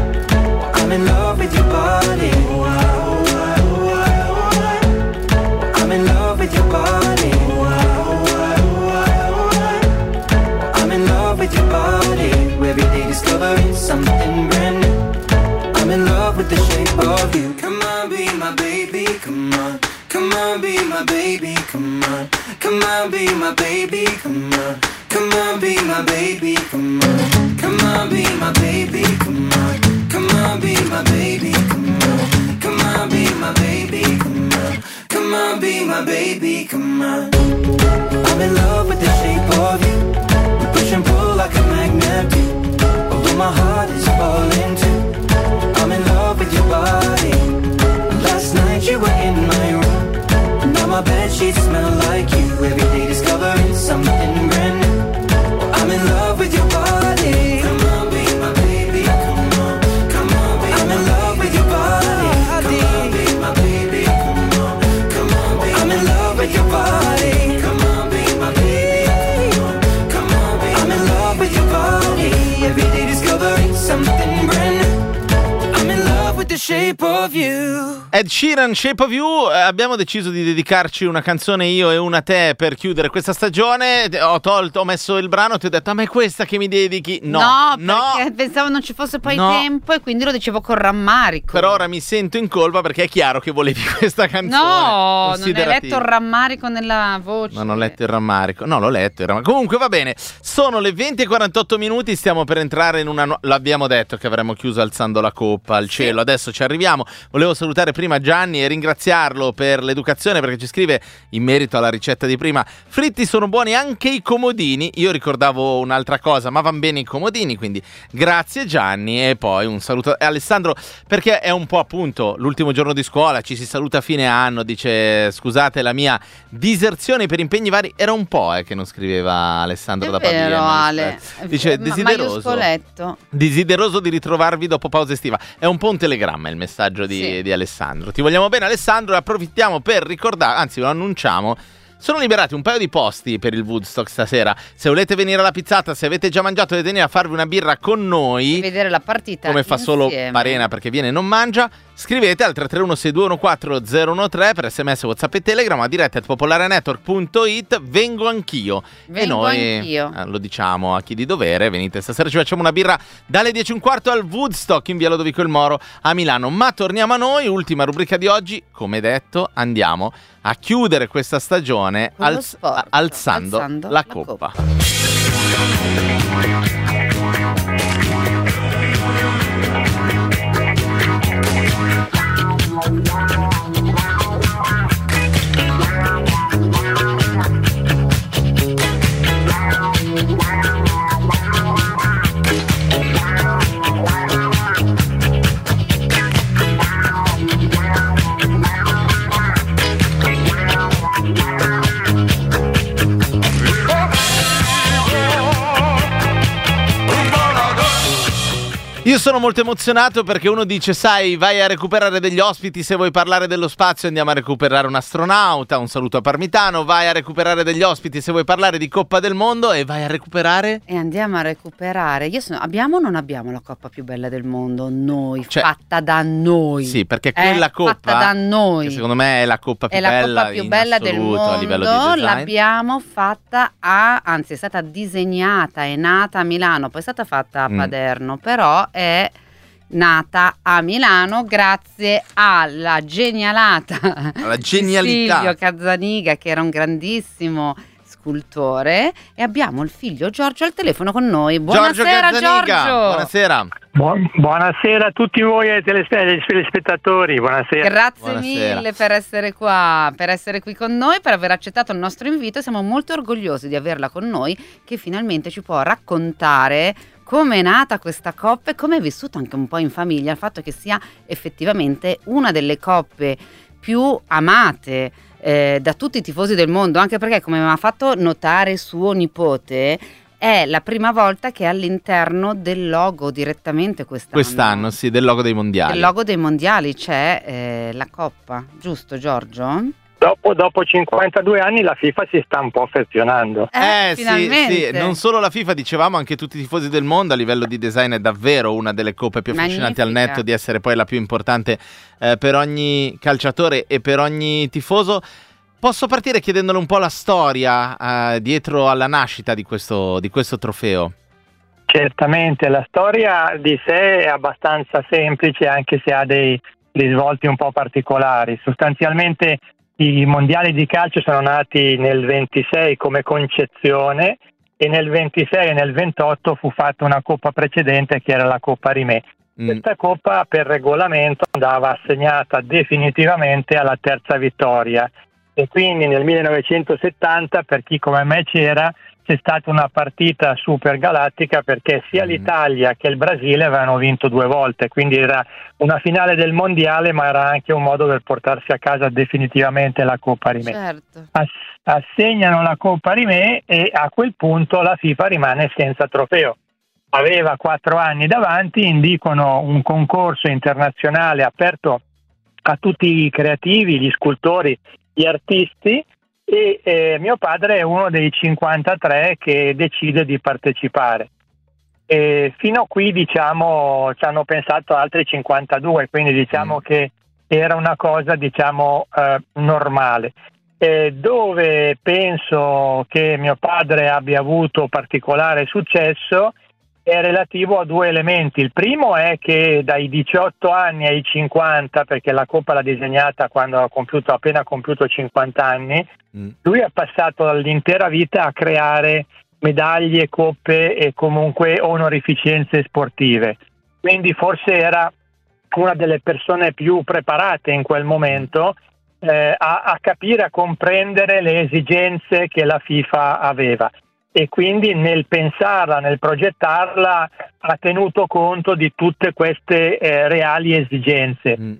I. I'm in love with your body. Oh, I, oh, I, oh, I, oh, I. I'm in love with your body. Oh, I, oh, I, oh, I, oh, I. I'm in love with your body. Every day discovering something brand new. I'm in love with the shape of you. Come on, be my baby, come on. Come on, be my baby, come on. Come on, be my baby, come on. Come on, be my baby, come on. Come on, be my baby, come on. Come on, be my baby, come on. Come on, be my baby, come on. Come on, be my baby, come on. I'm in love with the shape of you. We push and pull like a magnet do. Although my heart is falling too. I'm in love with your body. Last night you were in my room. Now my bedsheets smell like you. Every day discovering something brand new. I'm in love with your body. Come on, be my baby. shape of you.
Ed Sheeran, Shape of You. Eh, abbiamo deciso di dedicarci una canzone io e una te per chiudere questa stagione. Ho tolto, ho messo il brano e ti ho detto: ah, ma è questa che mi dedichi? No,
No,
no.
perché pensavo non ci fosse poi
No.
tempo e quindi lo dicevo con rammarico.
Per ora mi sento in colpa perché è chiaro che volevi questa canzone.
No, non hai
Considerati-
letto il rammarico nella voce.
Non ho letto il rammarico. No, l'ho letto il rammarico. Comunque va bene. Sono le venti e quarantotto minuti. Stiamo per entrare in una. Nu- L'abbiamo detto che avremmo chiuso alzando la coppa al cielo. Adesso ci arriviamo. Volevo salutare prima Gianni e ringraziarlo per l'educazione, perché ci scrive in merito alla ricetta di prima: fritti sono buoni anche i comodini. Io ricordavo un'altra cosa, ma van bene i comodini. Quindi grazie Gianni. E poi un saluto a Alessandro, perché è un po' appunto l'ultimo giorno di scuola. Ci si saluta a fine anno. Dice: scusate la mia diserzione per impegni vari. Era un po' eh, che non scriveva Alessandro
È
da Pavia.
vero,
mi
Ale.
dispiace. Dice:
Ma-
desideroso
maiuscoletto.
Desideroso di ritrovarvi dopo pausa estiva. È un po' un telegramma il messaggio di,
Sì.
di Alessandro. Ti vogliamo bene Alessandro, e approfittiamo per ricordare, anzi lo annunciamo, sono liberati un paio di posti per il Woodstock stasera. Se volete venire alla pizzata, se avete già mangiato, dovete venire a farvi una birra con noi,
Vedere la partita
come fa solo
insieme.
Parena perché viene e non mangia. Scrivete al tre tre uno sei due uno quattro zero uno tre per sms, WhatsApp e Telegram, a diretta at popolarenetwork punto it. Vengo anch'io.
Vengo
e noi
anch'io.
eh, lo diciamo a chi di dovere. Venite stasera, ci facciamo una birra dalle dieci e un quarto al Woodstock in via Lodovico il Moro a Milano. Ma torniamo a noi, ultima rubrica di oggi. Come detto, andiamo a chiudere questa stagione
Con lo
alz-
sport,
alzando,
alzando
la,
la
coppa. Io sono molto emozionato perché uno dice: sai, vai a recuperare degli ospiti, se vuoi parlare dello spazio andiamo a recuperare un astronauta, un saluto a Parmitano. Vai a recuperare degli ospiti se vuoi parlare di Coppa del Mondo, e vai a recuperare...
E andiamo a recuperare. Io sono, abbiamo o non abbiamo la coppa più bella del mondo? Noi,
Cioè-
fatta da noi.
Sì, perché
Eh,
quella Coppa,
fatta da noi.
che secondo me è la Coppa più
È la
bella
coppa più
in
bella del
assoluto
mondo,
a livello di design.
l'abbiamo fatta a, anzi è stata disegnata, è nata a Milano, poi è stata fatta a
Mm.
Paderno, però è nata a Milano grazie alla genialata
Alla
di
genialità.
Silvio Cazzaniga, che era un grandissimo scultore, e abbiamo il figlio Giorgio al telefono con noi.
Giorgio
Buonasera
Cazzaniga,
Giorgio.
buonasera.
Buon- buonasera a tutti voi e telespe- telespettatori, buonasera.
Grazie
Buonasera.
mille per essere qua, per essere qui con noi, per aver accettato il nostro invito. Siamo molto orgogliosi di averla con noi, che finalmente ci può raccontare come è nata questa coppa e come è vissuta anche un po' in famiglia, il fatto che sia effettivamente una delle coppe più amate eh, da tutti i tifosi del mondo, anche perché, come mi ha fatto notare suo nipote, è la prima volta che all'interno del logo direttamente quest'anno,
Quest'anno, sì, del logo dei mondiali.
del logo dei mondiali c'è eh, la coppa, giusto Giorgio?
Dopo, dopo cinquantadue anni la FIFA si sta un po' affezionando.
Eh, sì,
finalmente.
sì, non solo la FIFA, dicevamo anche tutti i tifosi del mondo. A livello di design è davvero una delle coppe più affascinanti, al
Magnifica.
netto di essere poi la più importante eh, per ogni calciatore e per ogni tifoso. Posso partire chiedendole un po' la storia eh, dietro alla nascita di questo, di questo trofeo?
Certamente, la storia di sé è abbastanza semplice, anche se ha dei risvolti un po' particolari. Sostanzialmente i mondiali di calcio sono nati nel ventisei come concezione, e nel ventisei e nel ventotto fu fatta una coppa precedente che era la Coppa Rimè.
Mm.
Questa coppa per regolamento andava assegnata definitivamente alla terza vittoria, e quindi nel millenovecentosettanta, per chi come me c'era, c'è stata una partita super galattica, perché sia
Mm.
l'Italia che il Brasile avevano vinto due volte, quindi era una finale del mondiale, ma era anche un modo per portarsi a casa definitivamente la Coppa Rimè.
Certo.
Ass- assegnano la Coppa Rimè e a quel punto la FIFA rimane senza trofeo. Aveva quattro anni davanti, indicano un concorso internazionale aperto a tutti i creativi, gli scultori, gli artisti, e eh, mio padre è uno dei cinquantatré che decide di partecipare. e fino a qui diciamo ci hanno pensato altri cinquantadue, quindi diciamo mm. che era una cosa diciamo eh, normale. Eh, dove penso che mio padre abbia avuto particolare successo è relativo a due elementi. Il primo è che dai diciotto anni ai cinquanta, perché la Coppa l'ha disegnata quando ha compiuto, appena compiuto cinquanta anni, mm. lui ha passato l'intera vita a creare medaglie, coppe e comunque onorificenze sportive. Quindi forse era una delle persone più preparate in quel momento eh, a, a capire, a comprendere le esigenze che la FIFA aveva. E quindi nel pensarla, nel progettarla, ha tenuto conto di tutte queste eh, reali esigenze. Mm.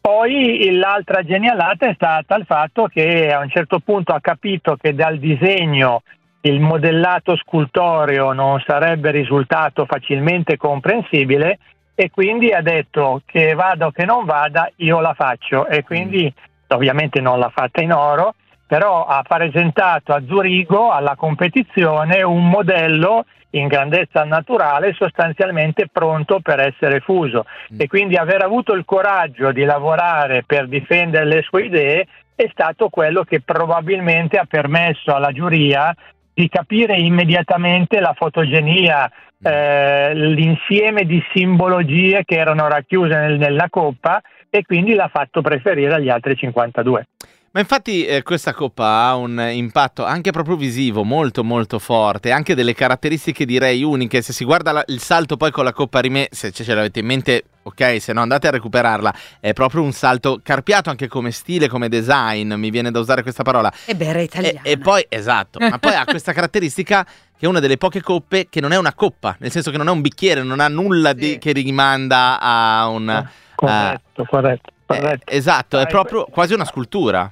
Poi l'altra genialata è stata il fatto che a un certo punto ha capito che dal disegno il modellato scultoreo non sarebbe risultato facilmente comprensibile e quindi ha detto che vada o che non vada, io la faccio. E quindi mm. ovviamente non l'ha fatta in oro, però ha presentato a Zurigo alla competizione un modello in grandezza naturale sostanzialmente pronto per essere fuso mm. e quindi aver avuto il coraggio di lavorare per difendere le sue idee è stato quello che probabilmente ha permesso alla giuria di capire immediatamente la fotogenia, eh, l'insieme di simbologie che erano racchiuse nel, nella coppa e quindi l'ha fatto preferire agli altri cinquantadue.
Ma infatti eh, questa coppa ha un impatto anche proprio visivo molto molto forte, anche delle caratteristiche direi uniche. Se si guarda la, il salto poi con la Coppa Rimè, se ce l'avete in mente, ok, se no andate a recuperarla, è proprio un salto carpiato anche come stile, come design, mi viene da usare questa parola.
E beh, era italiana.
E, e poi, esatto, ma poi ha questa caratteristica che è una delle poche coppe che non è una coppa, nel senso che non è un bicchiere, non ha nulla sì. di, che rimanda a un...
Corretto,
uh,
corretto, corretto.
Eh, esatto, è proprio quasi una scultura.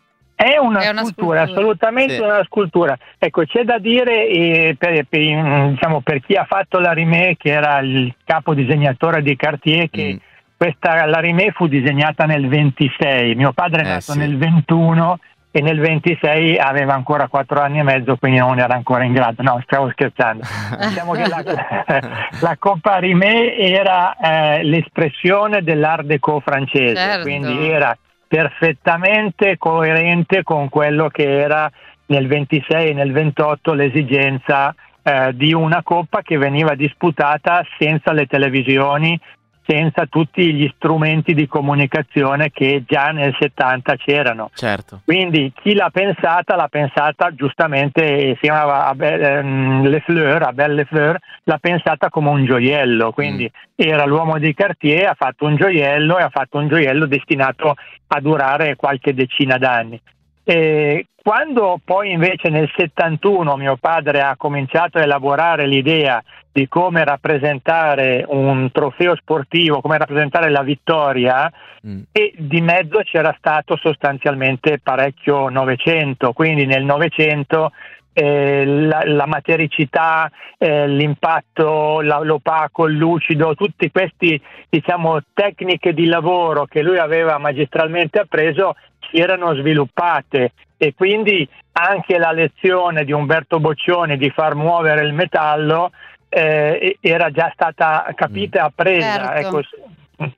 È una,
è una
scultura,
scultura,
assolutamente
sì.
una scultura. Ecco, c'è da dire eh, per, per, diciamo, per chi ha fatto la Rimè, che era il capo disegnatore di Cartier, che mm. questa la Rimè fu disegnata nel ventisei. Mio padre è
eh,
nato
sì.
nel ventuno e nel ventisei aveva ancora quattro anni e mezzo, quindi non era ancora in grado. No, stavo scherzando. Diciamo che la, la Coppa Rimè era eh, l'espressione dell'Art Déco francese,
certo.
quindi era perfettamente coerente con quello che era nel ventisei e nel ventotto l'esigenza eh, di una coppa che veniva disputata senza le televisioni, senza tutti gli strumenti di comunicazione che già nel settanta c'erano.
Certo.
Quindi chi l'ha pensata, l'ha pensata giustamente, si chiamava Abel, ehm, Le Fleur, Abel Le Fleur, l'ha pensata come un gioiello, quindi mm. era l'uomo di Cartier, ha fatto un gioiello e ha fatto un gioiello destinato a durare qualche decina d'anni. E quando poi invece nel settantuno mio padre ha cominciato a elaborare l'idea di come rappresentare un trofeo sportivo, come rappresentare la vittoria, mm. e di mezzo c'era stato sostanzialmente parecchio Novecento, quindi nel Novecento eh, la, la matericità, eh, l'impatto, la, l'opaco, il lucido, tutti questi diciamo tecniche di lavoro che lui aveva magistralmente appreso si erano sviluppate e quindi anche la lezione di Umberto Boccioni di far muovere il metallo eh, era già stata capita e appresa.
Certo.
Ecco.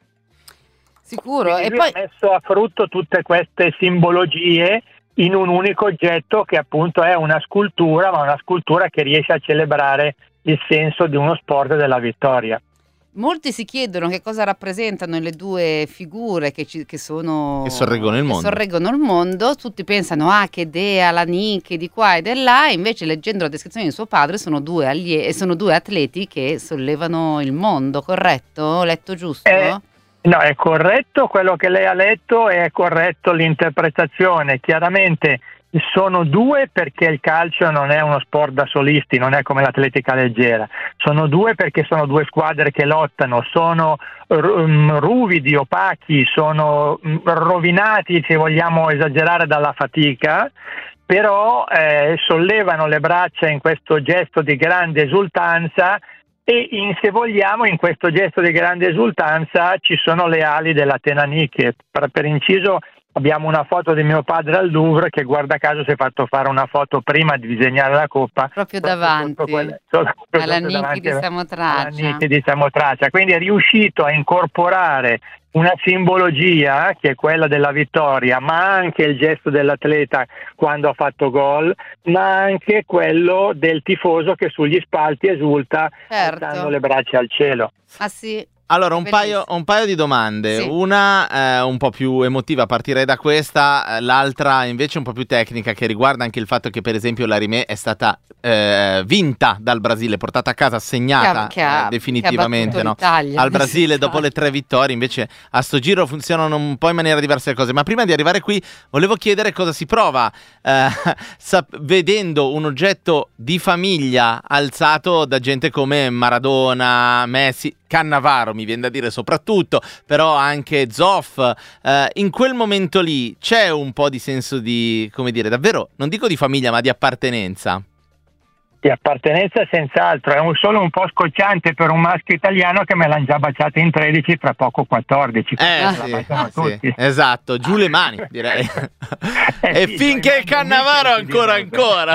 Sicuro.
Quindi
E
lui
poi
ha messo a frutto tutte queste simbologie in un unico oggetto che appunto è una scultura, ma una scultura che riesce a celebrare il senso di uno sport e della vittoria.
molti si chiedono che cosa rappresentano le due figure che, ci, che sono
Che sorreggono il
che
mondo.
sorreggono il mondo. Tutti pensano ah che dea, la Nike di qua e di là, invece leggendo la descrizione di suo padre sono due, allie- sono due atleti che sollevano il mondo, corretto? Ho letto giusto?
Eh, no, è corretto quello che lei ha letto e è corretto l'interpretazione. Chiaramente sono due perché il calcio non è uno sport da solisti, non è come l'atletica leggera. Sono due perché sono due squadre che lottano, sono ruvidi, opachi, sono rovinati, se vogliamo esagerare, dalla fatica, però eh, sollevano le braccia in questo gesto di grande esultanza e in, se vogliamo, in questo gesto di grande esultanza ci sono le ali dell'Athena Nike. Per, per inciso, abbiamo una foto di mio padre al Louvre che guarda caso si è fatto fare una foto prima di disegnare la coppa
proprio davanti
quelle, solo,
alla Niki di Samotracia.
Niki di Samotracia. Quindi è riuscito a incorporare una simbologia che è quella della vittoria, ma anche il gesto dell'atleta quando ha fatto gol, ma anche quello del tifoso che sugli spalti esulta,
certo,
alzando le braccia al cielo.
Ah sì.
Allora, un paio, un paio di domande,
Sì.
una eh, un po' più emotiva, partirei da questa, eh, l'altra invece un po' più tecnica, che riguarda anche il fatto che per esempio la Rimé è stata eh, vinta dal Brasile, portata a casa, assegnata
Che ha- che ha-
eh, definitivamente
che ha
no?
battuto l'Italia
al Brasile
nel
dopo le tre vittorie. Invece a sto giro funzionano un po' in maniera diversa le cose, ma prima di arrivare qui volevo chiedere cosa si prova eh, sap- vedendo un oggetto di famiglia alzato da gente come Maradona, Messi, Cannavaro mi viene da dire soprattutto, però anche Zoff. Eh, in quel momento lì c'è un po' di senso di, come dire, davvero, non dico di famiglia, ma di appartenenza.
Di appartenenza senz'altro, è un, solo un po' scocciante per un maschio italiano che me l'hanno già baciato in tredici, tra poco quattordici.
Eh,
La
sì,
baciano
sì,
tutti.
esatto, giù le mani direi.
Eh
E
sì,
finché il Cannavaro ancora ancora.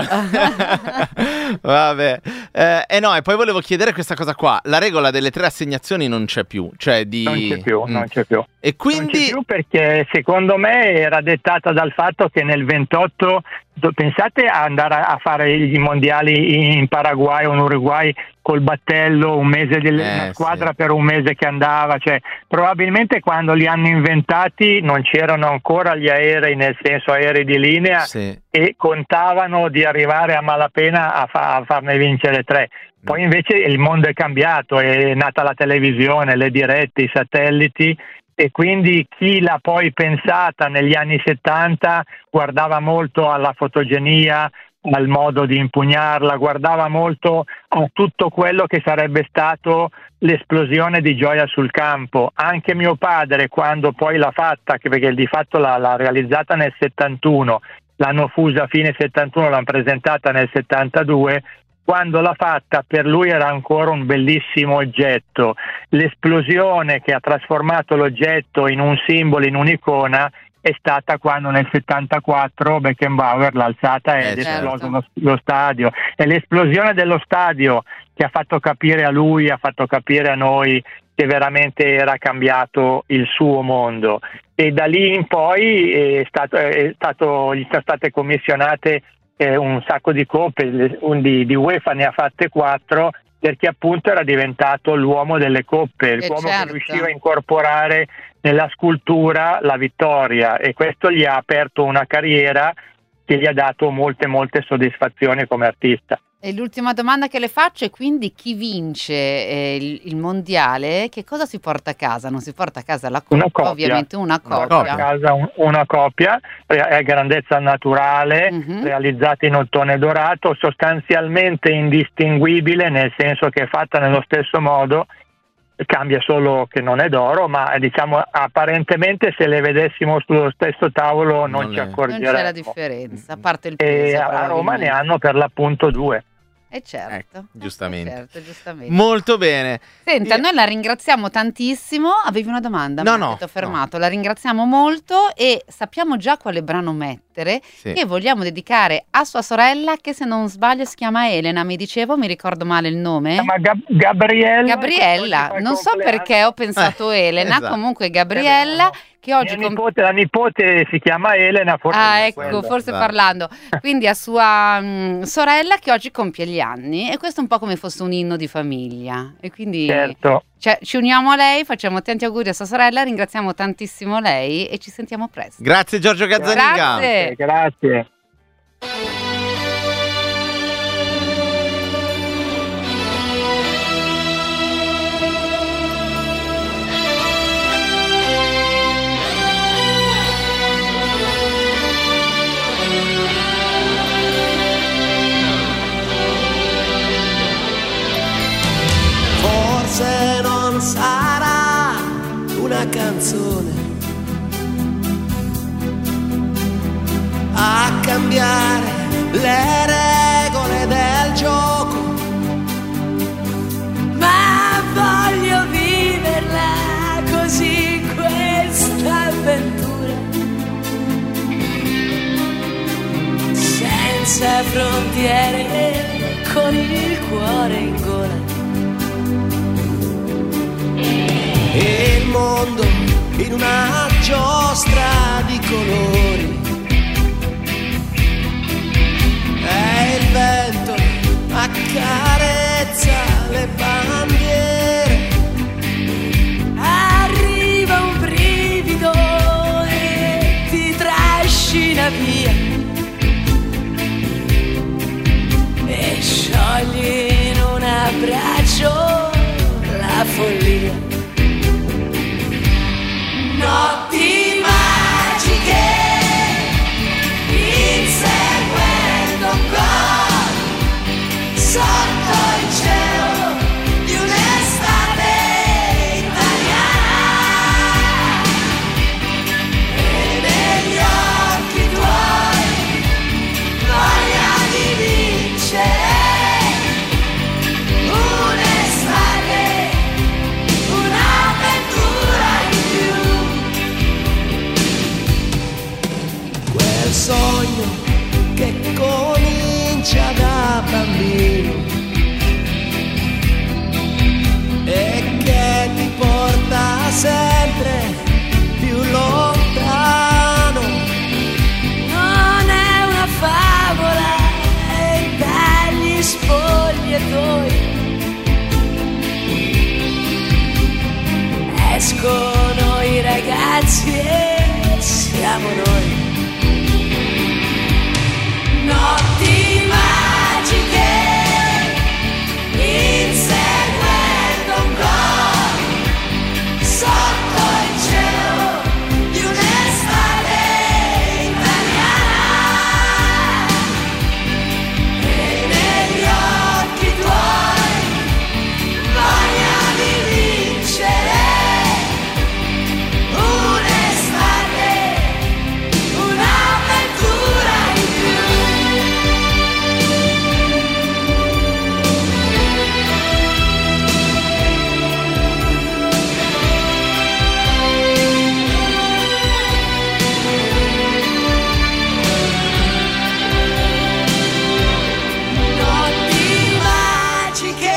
Vabbè. Eh, e no, e poi volevo chiedere questa cosa qua, la regola delle tre assegnazioni non c'è più, cioè di...
Non c'è più,
Mm.
non c'è più.
E quindi...
Non c'è più perché secondo me era dettata dal fatto che nel ventotto, do- pensate a andare a a fare i mondiali in Paraguay o in Uruguay col battello, un mese delle,
Eh,
una squadra per un mese che andava, cioè probabilmente quando li hanno inventati non c'erano ancora gli aerei, nel senso aerei di linea,
Sì.
e contavano di arrivare a malapena a, fa- a farne vincere tre. Poi invece il mondo è cambiato, è nata la televisione, le dirette, i satelliti, e quindi chi l'ha poi pensata negli anni settanta guardava molto alla fotogenia, al modo di impugnarla, guardava molto a tutto quello che sarebbe stato l'esplosione di gioia sul campo. Anche mio padre, quando poi l'ha fatta, che perché di fatto l'ha, l'ha realizzata nel settantuno, l'hanno fusa a fine settantuno, l'hanno presentata nel settantadue, quando l'ha fatta per lui era ancora un bellissimo oggetto. L'esplosione che ha trasformato l'oggetto in un simbolo, in un'icona, è stata quando nel settantaquattro Beckenbauer l'ha alzata ed
Eh,
è
certo.
esploso lo, lo stadio. È l'esplosione dello stadio che ha fatto capire a lui, ha fatto capire a noi che veramente era cambiato il suo mondo. E da lì in poi è stato, è stato, gli sono state commissionate eh, un sacco di coppe, le- un di, di UEFA ne ha fatte quattro, perché appunto era diventato l'uomo delle coppe,
Eh,
l'uomo
certo.
che riusciva a incorporare nella scultura la vittoria, e questo gli ha aperto una carriera che gli ha dato molte molte soddisfazioni come artista.
E l'ultima domanda che le faccio è quindi chi vince eh, il, il mondiale, che cosa si porta a casa? Non si porta a casa la coppa,
Una coppia.
ovviamente una
Porta
coppia.
a casa un- una coppia re- a grandezza naturale,
Mhm.
realizzata in ottone dorato, sostanzialmente indistinguibile, nel senso che è fatta nello stesso modo, cambia solo che non è d'oro, ma eh, diciamo apparentemente se le vedessimo sullo stesso tavolo non,
Non
ci
è-
Non c'è la
accorgeremmo.
differenza, a parte il
E
peso.
a Roma ne
probabilmente.
hanno per l'appunto due.
Eh certo,
Ecco, giustamente.
eh certo, giustamente.
Molto bene.
Senta,
Io-
noi la ringraziamo tantissimo. Avevi una domanda?
No,
Ma
no,
ti ho fermato. La ringraziamo molto e sappiamo già quale brano mettere,
Sì.
che vogliamo dedicare a sua sorella, che se non sbaglio si chiama Elena, mi dicevo, mi ricordo male il nome?
Ma Gab- Gabriella,
Gabriella,
che oggi fa il
non so
compleanno.
perché ho pensato
Eh,
Elena,
esatto.
comunque Gabriella, che oggi...
Mia
com-
nipote, la nipote si chiama Elena, forse
Ah,
è
ecco,
quello.
forse
Esatto.
parlando. Quindi a sua mh, sorella che oggi compie gli anni, e questo è un po' come fosse un inno di famiglia. E quindi
Certo.
cioè, ci uniamo a lei, facciamo tanti auguri a sua sorella, ringraziamo tantissimo lei e ci sentiamo presto.
Grazie Giorgio Gazzaniga.
Grazie.
Eh, Grazie.
Forse non sarà una canzone a cambiare le regole del gioco, ma voglio viverla così questa avventura, frontiere con il cuore in gola. E il mondo in una giostra di colori. E il vento accarezza le bandiere. Arriva un brivido e ti trascina via e sciogli in un abbraccio la follia. Notti magiche, inseguendo un gol sotto il cielo di un'estate italiana. E negli occhi tuoi voglia di vincere. Un'estate, un'avventura in più. Quel sogno che comincia da bambino e che ti porta sempre più lontano. Non è una favola e dagli spogliatoi escono i ragazzi e siamo noi. Notti magiche, inseguendo un gol sotto il cielo di un'estate italiana. E negli occhi tuoi voglia di vincere. Un'estate, un'avventura in più. Notti magiche,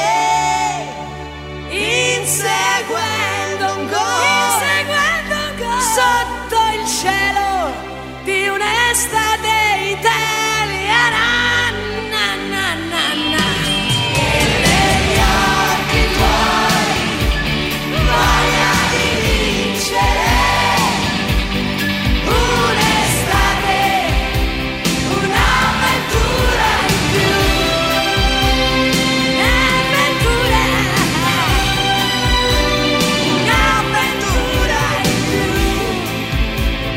inseguendo un gol, inseguendo un gol sotto il cielo di un'estate italiana. Na, na, na, na. E negli occhi tuoi voglia di vincere. Un'estate, un'avventura in più. Un'avventura, un'avventura in più.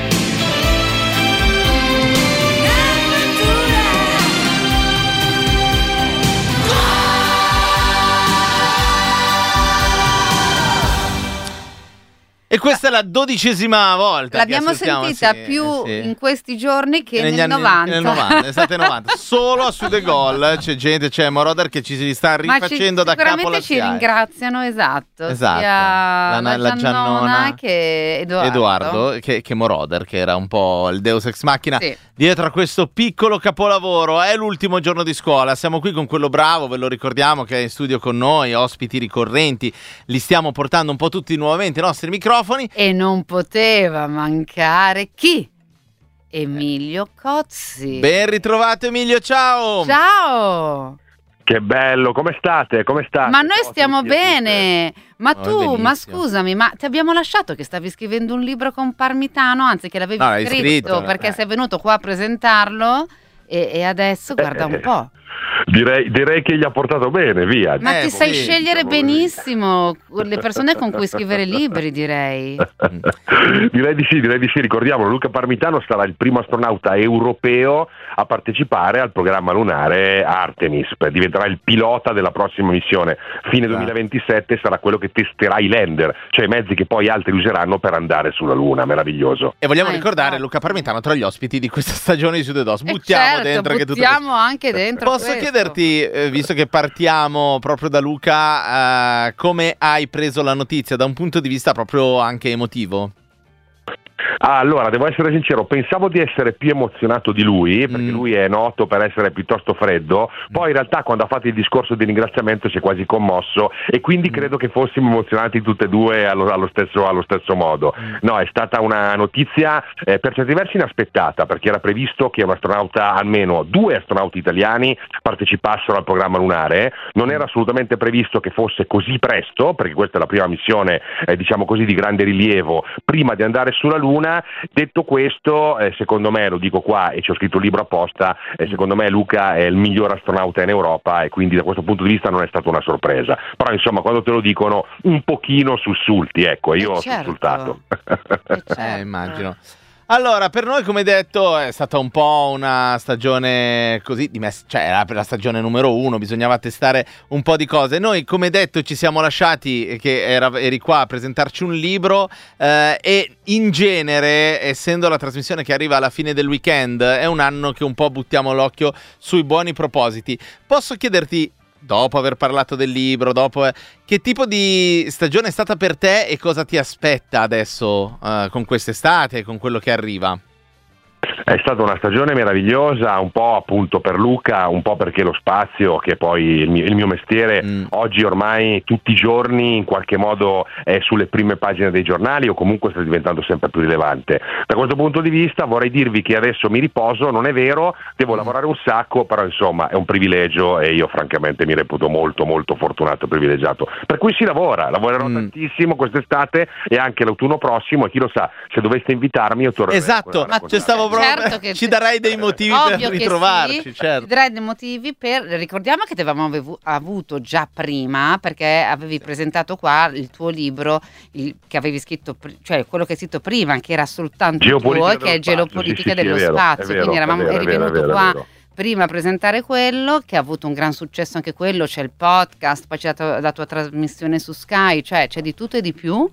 E questa è la dodicesima volta.
L'abbiamo
che assistiamo,
sentita
sì,
più
sì.
in questi giorni che
Negli
nel
anni-
novanta.
nel novanta, estate novanta. Solo a Sud e Gol c'è gente, c'è Moroder che ci si sta
Ma ci-
rifacendo da capo
sicuramente
la
ci
schiena.
ringraziano, esatto,
Esatto.
sia
La-
la,
la
Giannona,
Giannona
che Edoardo.
Edoardo, che, che Moroder, che era un po' il Deus Ex Machina
Sì.
dietro a questo piccolo capolavoro. È l'ultimo giorno di scuola, siamo qui con quello bravo, ve lo ricordiamo, che è in studio con noi, ospiti ricorrenti, li stiamo portando un po' tutti nuovamente ai nostri microfoni.
E non poteva mancare chi? Emilio Cozzi.
Ben ritrovato Emilio, ciao!
Ciao!
Che bello, come state? Come state?
Ma noi stiamo bene. Ma
Noi
tu, ma
benissimo.
scusami, ma ti abbiamo lasciato che stavi scrivendo un libro con Parmitano, anzi che l'avevi
No, l'hai
scritto,
scritto,
perché
eh.
sei venuto qua a presentarlo e, e adesso guarda un po'.
Direi, direi che gli ha portato bene, via.
Ma
Eh,
ti sai
sì,
scegliere benissimo le persone con cui scrivere libri, direi.
Direi di sì, direi di sì. Ricordiamolo, Luca Parmitano sarà il primo astronauta europeo a partecipare al programma lunare Artemis. Diventerà il pilota della prossima missione. Fine duemilaventisette sarà quello che testerà i lander, cioè i mezzi che poi altri useranno per andare sulla Luna. Meraviglioso.
E vogliamo
Ah,
ricordare Luca Parmitano tra gli ospiti di questa stagione di Sud e Dos.
Eh,
Buttiamo
certo,
dentro che tutto
buttiamo anche dentro
Posso
questo.
chiederti, eh, visto che partiamo proprio da Luca, eh, come hai preso la notizia da un punto di vista proprio anche emotivo?
Allora, devo essere sincero, pensavo di essere più emozionato di lui, perché
Mm.
lui è noto per essere piuttosto freddo, poi in realtà quando ha fatto il discorso di ringraziamento si è quasi commosso e quindi credo che fossimo emozionati tutte e due allo, allo, stesso, allo stesso modo. No, è stata una notizia eh, per certi versi inaspettata, perché era previsto che un astronauta, almeno due astronauti italiani, partecipassero al programma lunare. Non era assolutamente previsto che fosse così presto, perché questa è la prima missione, eh, diciamo così, di grande rilievo prima di andare sulla Luna. Detto questo, eh, secondo me, lo dico qua e ci ho scritto un libro apposta, eh, secondo me Luca è il miglior astronauta in Europa e quindi da questo punto di vista non è stata una sorpresa. Però insomma, quando te lo dicono un pochino sussulti, ecco, io
Eh,
ho
certo.
sussultato.
Eh, immagino. Allora, per noi, come detto, è stata un po' una stagione così, di mess- cioè era per la stagione numero uno, bisognava testare un po' di cose. Noi, come detto, ci siamo lasciati, che era, eri qua a presentarci un libro eh, e in genere, essendo la trasmissione che arriva alla fine del weekend, è un anno che un po' buttiamo l'occhio sui buoni propositi. Posso chiederti, dopo aver parlato del libro, dopo eh, che tipo di stagione è stata per te e cosa ti aspetta adesso eh, con quest'estate, con quello che arriva?
È stata una stagione meravigliosa, un po' appunto per Luca, un po' perché lo spazio, che poi il mio, il mio mestiere,
Mm.
oggi ormai tutti i giorni in qualche modo è sulle prime pagine dei giornali o comunque sta diventando sempre più rilevante. Da questo punto di vista vorrei dirvi che adesso mi riposo, non è vero, devo lavorare un sacco, però insomma è un privilegio e io francamente mi reputo molto molto fortunato e privilegiato. Per cui si lavora, lavorerò
Mm.
tantissimo quest'estate e anche l'autunno prossimo e chi lo sa, se doveste invitarmi io tornerò.
Esatto, ma ci stavo proprio
Certo che
ci darai dei motivi
Ovvio
per
che
ritrovarci,
sì,
certo.
ti darai dei motivi per. Ricordiamo che ti avevamo avevu- avuto già prima, perché avevi presentato qua il tuo libro il- che avevi scritto, pri- cioè quello che hai scritto prima, che era soltanto
Geopolitica
tuo, che è
dello spazio,
Geopolitica
sì, sì, sì,
dello
è vero,
spazio.
è vero,
Quindi eravamo,
è vero,
eri
è vero,
venuto
è vero, è
qua
vero.
prima a presentare quello, che ha avuto un gran successo anche quello. C'è il podcast, poi c'è la tua, la tua trasmissione su Sky, cioè c'è di tutto e di più.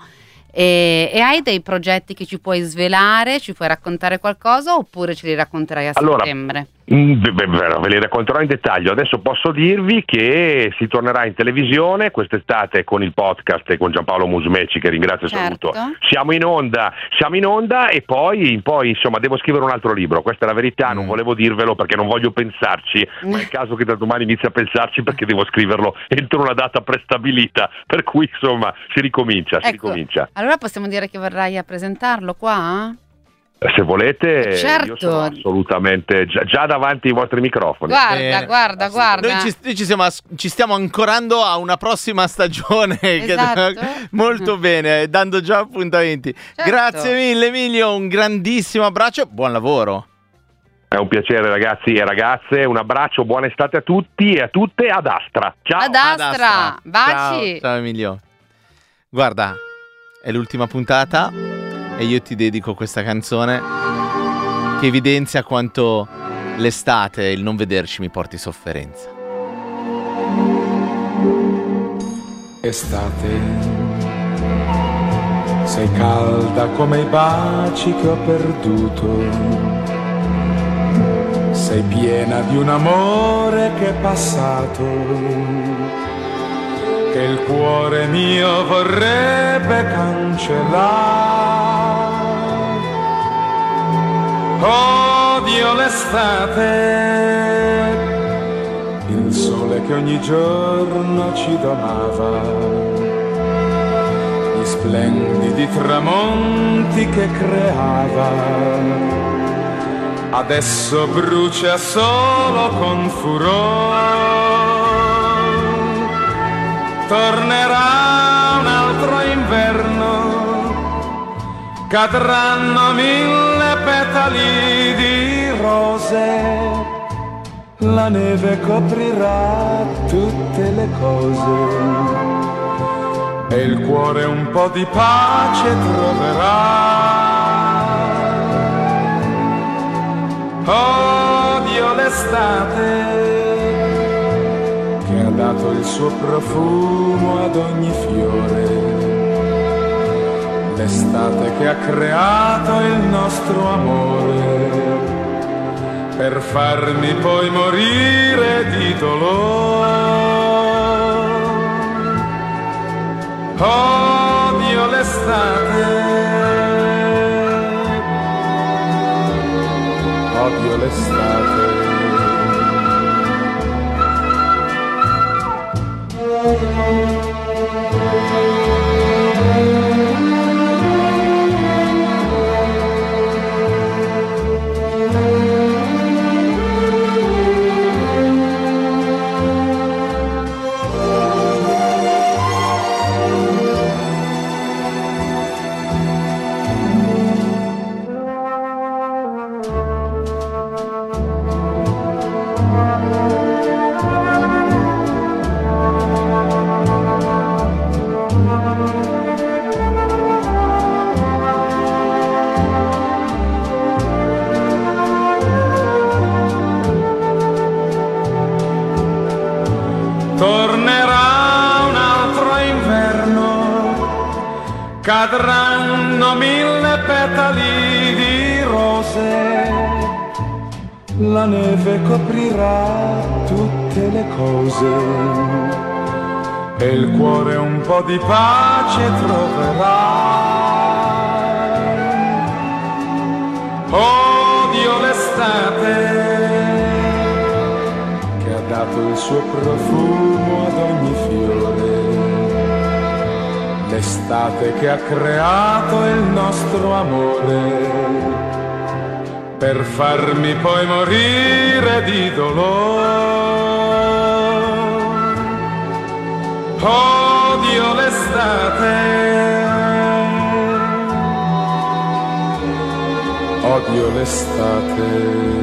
E, e hai dei progetti che ci puoi svelare, ci puoi raccontare qualcosa oppure ce li racconterai a
Allora,
settembre?
Mm, beh, beh, beh, ve li racconterò in dettaglio. Adesso posso dirvi che si tornerà in televisione quest'estate con il podcast e con Giampaolo Musmeci, che ringrazio e
Certo.
saluto. Siamo in onda, siamo in onda e poi, poi insomma devo scrivere un altro libro. Questa è la verità, non volevo dirvelo perché non voglio pensarci, ma è il caso che da domani inizi a pensarci perché devo scriverlo entro una data prestabilita. Per cui insomma si ricomincia, si
Ecco,
ricomincia.
allora possiamo dire che verrai a presentarlo qua?
Se volete,
Certo.
io sono assolutamente già, già davanti ai vostri microfoni.
Guarda,
Bene.
guarda, guarda.
Noi ci, noi ci siamo as- ci stiamo ancorando a una prossima stagione che-
Esatto.
molto bene, dando già appuntamenti.
Certo.
Grazie mille Emilio, un grandissimo abbraccio, buon lavoro.
È un piacere ragazzi e ragazze, un abbraccio, buona estate a tutti e a tutte, ad Astra. Ciao.
Ad Astra, baci.
Ciao, ciao Emilio. Guarda, è l'ultima puntata e io ti dedico questa canzone che evidenzia quanto l'estate e il non vederci mi porti sofferenza.
Estate, sei calda come i baci che ho perduto, sei piena di un amore che è passato, che il cuore mio vorrebbe cancellare. Odio l'estate, il sole che ogni giorno ci donava, gli splendidi tramonti che creava. Adesso brucia solo con furore, tornerà un altro inverno, cadranno mille petali di rose, la neve coprirà tutte le cose e il cuore un po' di pace troverà. Odio l'estate che ha dato il suo profumo ad ogni fiore, l'estate che ha creato il nostro amore per farmi poi morire di dolore. Odio l'estate odio l'estate. Tornerà un altro inverno, cadranno mille petali di rose, la neve coprirà tutte le cose e il cuore un po' di pace troverà. Odio l'estate che ha dato il suo profumo ad ogni fiore, l'estate che ha creato il nostro amore, per farmi poi morire di dolore. Odio l'estate, odio l'estate.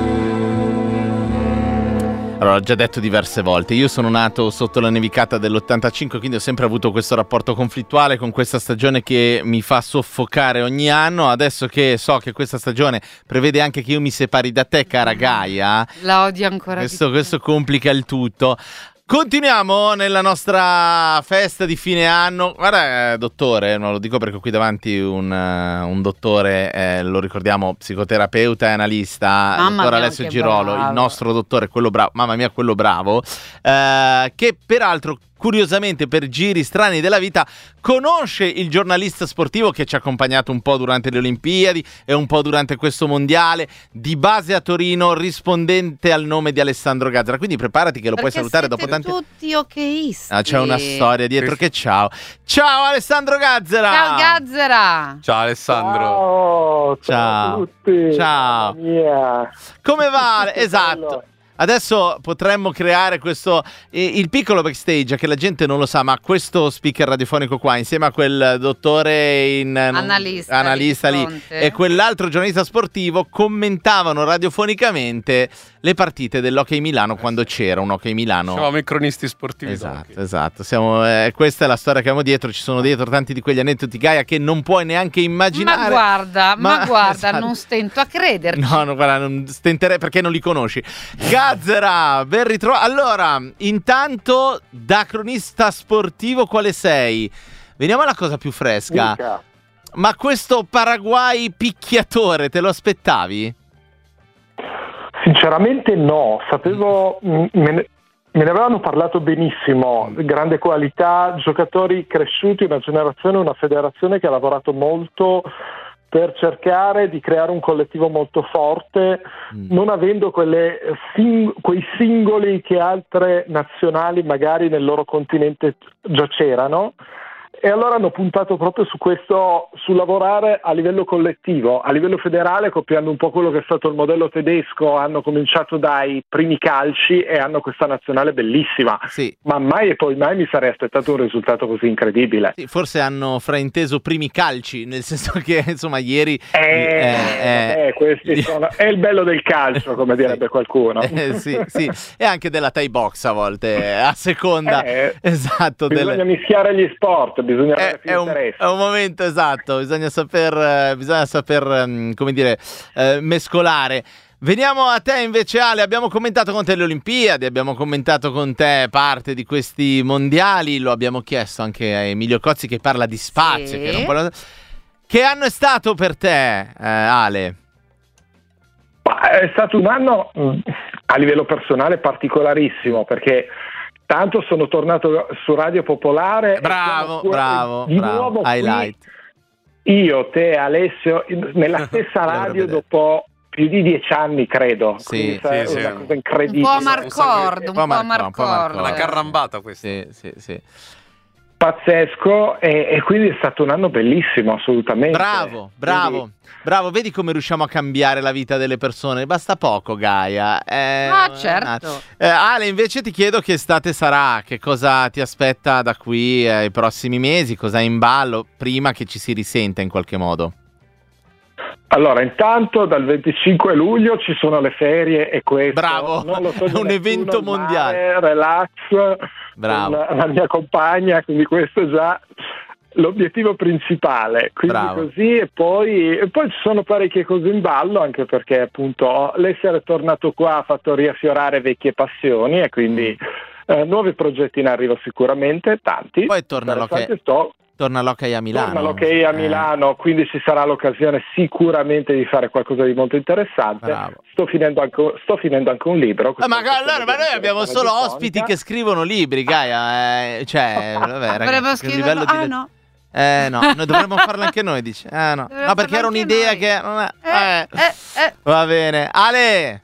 Allora, ho già detto diverse volte, io sono nato sotto la nevicata dell'ottantacinque, quindi ho sempre avuto questo rapporto conflittuale con questa stagione che mi fa soffocare ogni anno. Adesso che so che questa stagione prevede anche che io mi separi da te, cara Gaia,
La odio ancora
questo,
di più.
questo complica il tutto. Continuiamo nella nostra festa di fine anno. Guarda, eh, dottore, non lo dico perché ho qui davanti un, uh, un dottore, eh, lo ricordiamo, psicoterapeuta e analista, il
Mamma
dottor
mia,
Alessio
che
Girolo,
bravo.
il nostro dottore, quello bravo, mamma mia, quello bravo, eh, che peraltro, curiosamente, per giri strani della vita, conosce il giornalista sportivo che ci ha accompagnato un po' durante le Olimpiadi e un po' durante questo mondiale, di base a Torino, rispondente al nome di Alessandro Gazzara. Quindi preparati che lo puoi
Perché
salutare
siete
dopo tanti
tutti ochiisti.
Ah, c'è una storia dietro che ciao. Ciao Alessandro Gazzara.
Ciao Gazzara.
Ciao Alessandro.
Ciao,
Ciao.
a tutti.
Ciao.
Mamma mia.
Come va?
Che
Esatto.
bello.
Adesso potremmo creare questo eh, il piccolo backstage che la gente non lo sa, ma questo speaker radiofonico qua, insieme a quel dottore in non-
Analista,
analista
lì
lì
di fronte.
e quell'altro giornalista sportivo, commentavano radiofonicamente le partite dell'Hockey Milano quando c'era un Hockey Milano.
Siamo i cronisti sportivi.
Esatto, esatto. Siamo, eh, questa è la storia che abbiamo dietro. Ci sono dietro tanti di quegli aneddoti, Gaia, che non puoi neanche immaginare.
Ma guarda, ma,
Ma-
guarda,
esatto.
non stento a crederci.
No, no, guarda, non stenterei perché non li conosci. Gazzara, ben ritrovato. Allora, intanto, da cronista sportivo, quale sei? Veniamo alla cosa più fresca.
Mica.
Ma questo Paraguay picchiatore, te lo aspettavi?
Sinceramente no, sapevo, mh, me ne, me ne avevano parlato benissimo, grande qualità, giocatori cresciuti, una generazione, una federazione che ha lavorato molto per cercare di creare un collettivo molto forte, non avendo quelle sing- quei singoli che altre nazionali magari nel loro continente già c'erano. E allora hanno puntato proprio su questo, su lavorare a livello collettivo, a livello federale, copiando un po' quello che è stato il modello tedesco. Hanno cominciato dai primi calci e hanno questa nazionale bellissima.
Sì.
Ma mai e poi mai mi sarei aspettato un risultato così incredibile.
Sì, forse hanno frainteso primi calci, nel senso che insomma ieri
Eh,
eh,
eh, questi sono, è il bello del calcio, come direbbe qualcuno.
eh, sì, sì, e anche della Thai box a volte, a seconda
Eh,
esatto
Bisogna
del...
mischiare gli sport, bisogna avere
È,
più
è un,
interesse.
è un momento esatto, bisogna saper, eh, bisogna saper ehm, come dire, eh, mescolare. Veniamo a te invece, Ale. Abbiamo commentato con te le Olimpiadi, abbiamo commentato con te parte di questi mondiali, lo abbiamo chiesto anche a Emilio Cozzi che parla di spazio.
Sì.
Che, non parla- che anno è stato per te, eh, Ale?
Ma è stato un anno mh, a livello personale particolarissimo, perché tanto sono tornato su Radio Popolare. e
Bravo,
siamo qui-
bravo,
di
bravo.
nuovo qui,
Highlight.
io, te, Alessio, in- nella stessa
Bello da
radio
vedere.
dopo
più di dieci anni, credo.
Sì,
Quindi,
sì,
è una
sì.
cosa incredibile.
Un po' Marcord, un po' Marcord.
Una carrambata questa.
Sì, sì, sì.
Pazzesco, e, e quindi è stato un anno bellissimo, assolutamente.
Bravo, bravo,
Quindi-
bravo. Vedi come riusciamo a cambiare la vita delle persone? Basta poco, Gaia. Eh,
Ah, certo.
eh, Ale, invece ti chiedo che estate sarà, che cosa ti aspetta da qui ai prossimi mesi, cosa è in ballo, prima che ci si risenta in qualche modo.
Allora, intanto dal venticinque luglio ci sono le ferie e questo
Bravo,
non lo so di
è un
nessuno,
evento
il mare,
mondiale.
relax,
Bravo.
con la mia compagna, quindi questo è già l'obiettivo principale. Quindi
Bravo.
così, e poi, e poi ci sono parecchie cose in ballo, anche perché appunto l'essere tornato qua ha fatto riaffiorare vecchie passioni e quindi eh, nuovi progetti in arrivo sicuramente, tanti.
Poi torna l'hockey,
Interessanti, sto-
torna l'hockey a Milano.
Torna l'hockey a
Eh,
Milano, quindi ci sarà l'occasione sicuramente di fare qualcosa di molto interessante.
Bravo.
Sto finendo anche, sto finendo anche un libro.
Ah, ma
questo-
allora, ma noi abbiamo solo ospiti che scrivono libri, Gaia. eh, cioè, vabbè,
Dovremmo
ragazzi, un
scriverlo.
livello di...
Ah, no.
Eh no, noi dovremmo farlo anche noi, dice. Eh no,
Dovremmo
no perché
farlo
era
anche
un'idea
noi.
che non è... eh.
Eh, eh.
Va bene. Ale!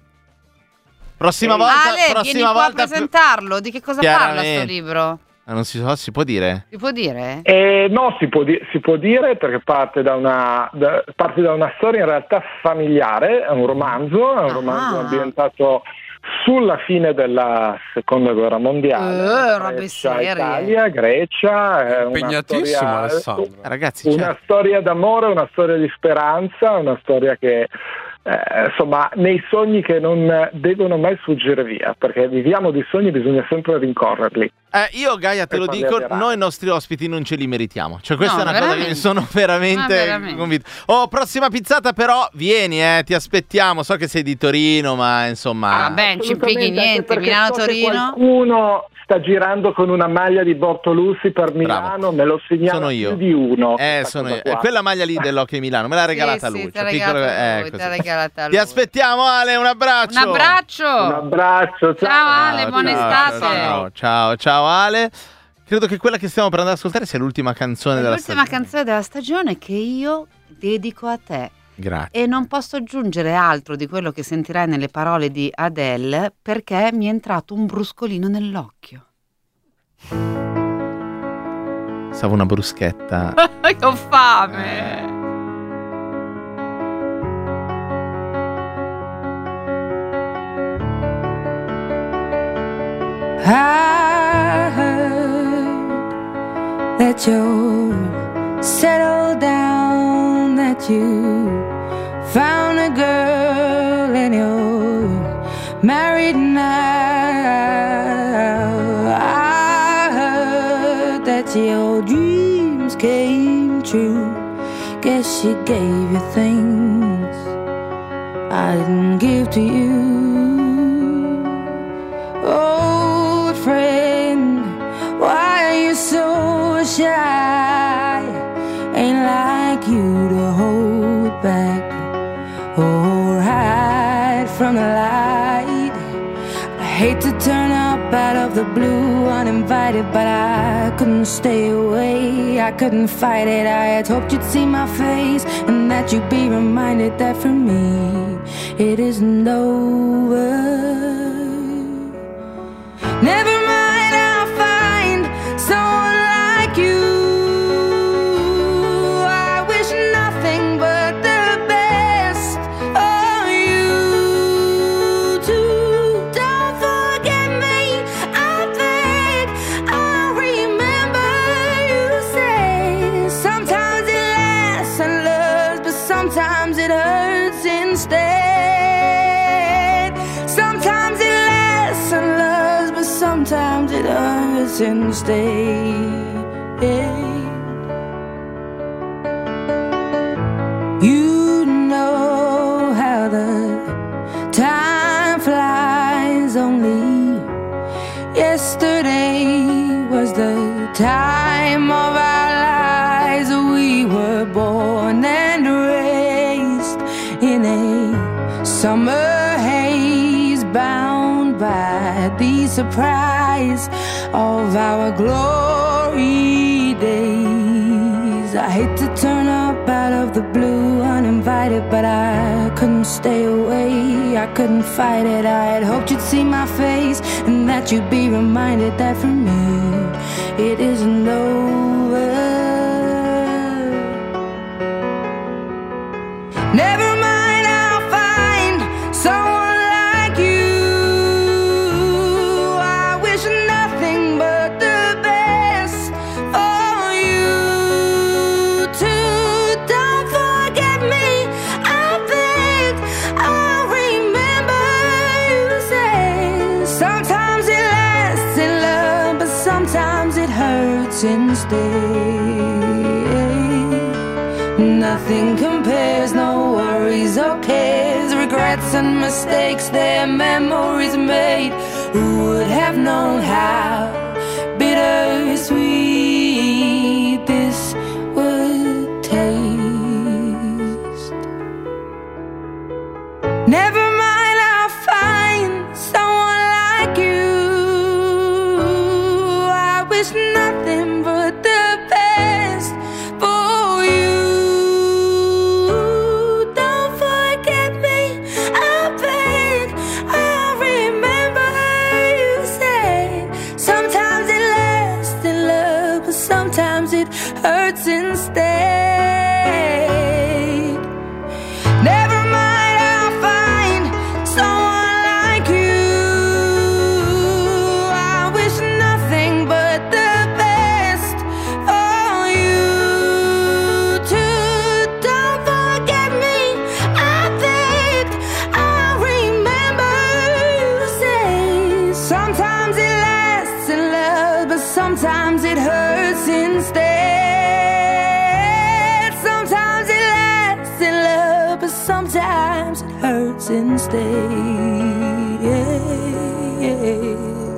Prossima volta,
Ale, vieni
prossima
qua a
volta...
presentarlo. Di che cosa parla sto
Chiaramente.
libro?
Ah, non si so, si può dire?
Si può dire?
Eh, no, si può, di- si può dire perché parte da, una, da, parte da una storia in realtà familiare, è un romanzo, è un romanzo ambientato sulla fine della seconda guerra mondiale.
Eh, robe
Grecia,
serie.
Italia, Grecia, è una
Impegnatissimo,
storia-
Alessandro.
Ragazzi, cioè,
una storia d'amore, una storia di speranza, una storia che eh, insomma nei sogni che non devono mai sfuggire via, perché viviamo di sogni, bisogna sempre rincorrerli.
Eh, io Gaia te
Per
lo
farli
dico,
avverare.
noi i nostri ospiti non ce li meritiamo. Cioè questa
No,
è una cosa che
veramente.
mi sono veramente,
Ma veramente.
convinto. Oh, prossima pizzata però, vieni eh, ti aspettiamo. So che sei di Torino, ma insomma...
Ah, beh, non ci impieghi
Assolutamente, anche
niente.
perché so che
Milano-Torino.
qualcuno sta girando con una maglia di Bortolussi per Milano, me lo segnala
Sono io.
più di uno.
Eh,
questa
sono
cosa
io.
qua.
Eh, quella maglia lì dell'Hockey Milano, me l'ha regalata
Sì,
lui.
sì,
cioè,
te l'ha
piccolo-
regalata
eh,
lui, te
così.
l'ha regalata
Ti
lui.
aspettiamo Ale, un abbraccio.
Un abbraccio.
Un abbraccio, ciao.
Ciao Ale, buona
ciao,
estate.
Ciao, ciao, ciao Ale. Credo che quella che stiamo per andare ad ascoltare sia l'ultima canzone della
L'ultima
stagione.
canzone della stagione che io dedico a te.
Grazie.
E non posso aggiungere altro di quello che sentirai nelle parole di Adele perché mi è entrato un bruscolino nell'occhio.
Stavo una bruschetta.
Che ho fame.
I heard that you're settled down, that you found a girl and you're married now. I heard that your dreams came true. Guess she gave you things I didn't give to you. Old friend, why are you so shy? Ain't like you to hold back or hide from the light. I hate to turn up out of the blue uninvited, but I couldn't stay away, I couldn't fight it. I had hoped you'd see my face and that you'd be reminded that for me it isn't over. Never mind, I'll find someone like you. I wish nothing but the best of you too. Don't forget me, I beg. I remember you say sometimes it lasts and loves, but sometimes it hurts instead. Sometimes it lasts and loves, but sometimes it hurts instead. You know how the time flies. Only yesterday was the time of our lives. We were born and raised in a summer haze, bound by the surprise of our glory days. I hate to turn up out of the blue uninvited, fight it, but I couldn't stay away. I couldn't fight it. I had hoped you'd see my face and that you'd be reminded that for me it isn't over. Never mind, I'll find someone like you. I wish nothing but the best for you too. Don't forget me, I beg. I'll remember you say sometimes it lasts in love, but sometimes it hurts instead. Nothing compares, no worries or cares, regrets and mistakes, their memories made. Who would have known how bittersweet this would taste? Never mind, I'll find someone like you. I wish nothing but the best for you. Don't forget me, I beg. I'll remember you say sometimes it lasts in love, but sometimes it hurts instead. Never mind, I'll find someone like you. I wish nothing but the best for you too. Don't forget me, I beg. I'll remember you say sometimes it lasts in love, but sometimes it hurts instead. Sometimes it lasts in love, but sometimes it hurts instead.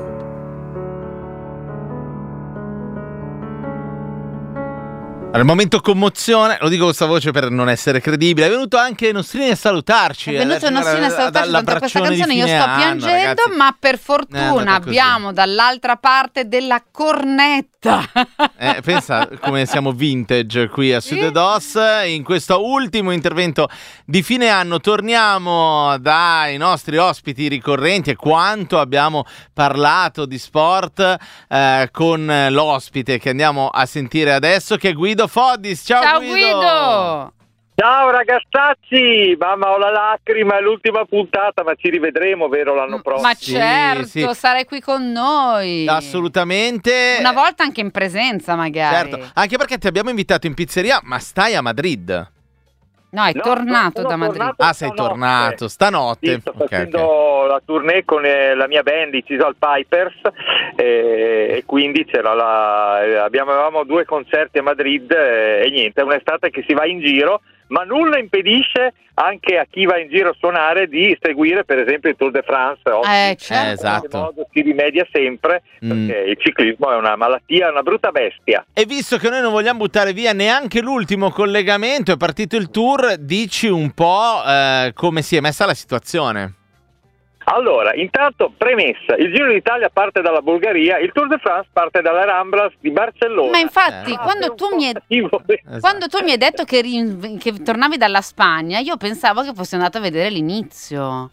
Al momento commozione, lo dico con questa voce per non essere credibile, è venuto anche Nostrini a salutarci.
È venuto Nostrini a salutarci con questa canzone, io sto
anno,
piangendo,
ragazzi.
ma per
È
fortuna
andata così.
abbiamo dall'altra parte della cornetta.
Eh, pensa come siamo vintage qui a Sud Dos. In questo ultimo intervento di fine anno torniamo dai nostri ospiti ricorrenti e quanto abbiamo parlato di sport eh, con l'ospite che andiamo a sentire adesso, che è Guido Foddis. Ciao,
Ciao
Guido.
Guido!
Ciao ragazzacci, mamma ho la lacrima, è l'ultima puntata, ma ci rivedremo, vero, l'anno prossimo?
Ma certo,
sì.
sarai qui con noi.
Assolutamente.
Una volta anche in presenza magari.
Certo, anche perché ti abbiamo invitato in pizzeria, ma stai a Madrid.
No, è
No,
tornato
sono
da Madrid.
tornato
Ah, sei
stanotte.
tornato stanotte.
Sì, sto
Ok,
facendo
ok.
la tournée con eh, la mia band, i Chisel Pipers, eh, e quindi c'era la, eh, abbiamo, avevamo due concerti a Madrid eh, e niente, è un'estate che si va in giro, ma nulla impedisce anche a chi va in giro a suonare di seguire per esempio il Tour de France. Oggi,
Eh, certo.
Eh, esatto.
in qualche modo si rimedia sempre,
Mm.
perché il ciclismo è una malattia, una brutta bestia.
E visto che noi non vogliamo buttare via neanche l'ultimo collegamento, è partito il tour, dici un po' eh, come si è messa la situazione.
Allora, intanto premessa, il Giro d'Italia parte dalla Bulgaria, il Tour de France parte dalle Ramblas di Barcellona.
Ma infatti,
Eh.
quando, tu mi hai,
Esatto.
quando tu mi hai detto che, ri- che tornavi dalla Spagna, io pensavo che fossi andato a vedere l'inizio.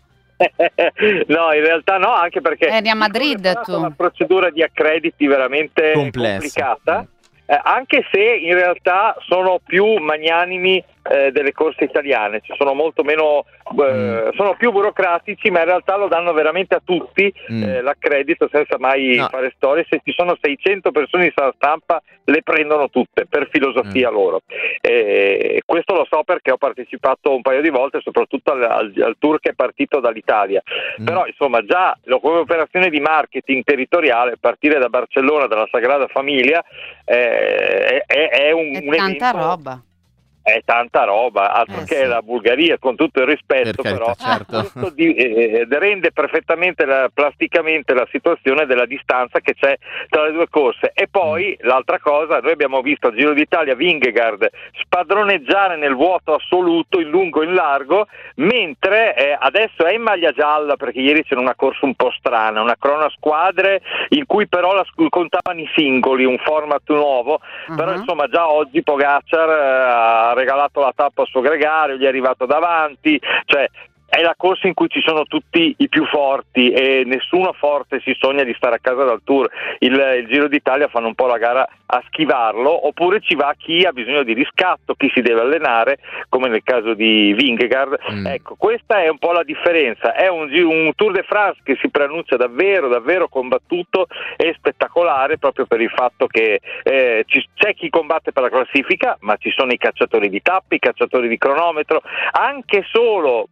No, in realtà no, anche perché
Eri a Madrid
è
tu.
una procedura di accrediti veramente
Complessa.
complicata, eh, anche se in realtà sono più magnanimi eh, delle corse italiane, ci sono molto meno, eh, sono più burocratici, ma in realtà lo danno veramente a tutti
Mm.
eh, l'accredito senza mai
No.
fare storie. Se ci sono seicento persone in sala stampa le prendono tutte per filosofia
Mm.
loro. Eh, questo lo so perché ho partecipato un paio di volte, soprattutto al, al- al tour che è partito dall'Italia.
Mm.
Però insomma già lo- come operazione di marketing territoriale partire da Barcellona, dalla Sagrada Famiglia, eh, è, è- è un,
È
un
tanta
evento-
roba.
è tanta roba, altro
Eh,
che
sì.
la Bulgaria, con tutto il rispetto,
Per carità,
però
certo.
questo di- eh, rende perfettamente la- plasticamente la situazione della distanza che c'è tra le due corse. E poi l'altra cosa, noi abbiamo visto al Giro d'Italia Vingegaard spadroneggiare nel vuoto assoluto in lungo e in largo, mentre eh, adesso è in maglia gialla perché ieri c'era una corsa un po' strana, una crona squadre in cui però la, contavano i singoli, un format nuovo, però
Uh-huh.
insomma già oggi Pogacar eh, ha ha regalato la tappa al suo gregario, gli è arrivato davanti, cioè è la corsa in cui ci sono tutti i più forti e nessuno forte si sogna di stare a casa dal Tour. Il, il Giro d'Italia fanno un po' la gara a schivarlo, oppure ci va chi ha bisogno di riscatto, chi si deve allenare, come nel caso di Vingegaard. Mm. Ecco, questa è un po' la differenza. È un, un Tour de France che si preannuncia davvero, davvero combattuto e spettacolare, proprio per il fatto che eh, ci, c'è chi combatte per la classifica, ma ci sono i cacciatori di tappe, i cacciatori di cronometro. Anche solo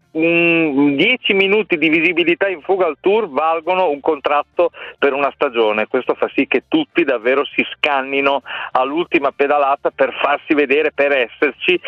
un dieci minuti di visibilità in fuga al Tour valgono un contratto per una stagione. Questo fa sì che tutti davvero si scannino all'ultima pedalata per farsi vedere, per esserci,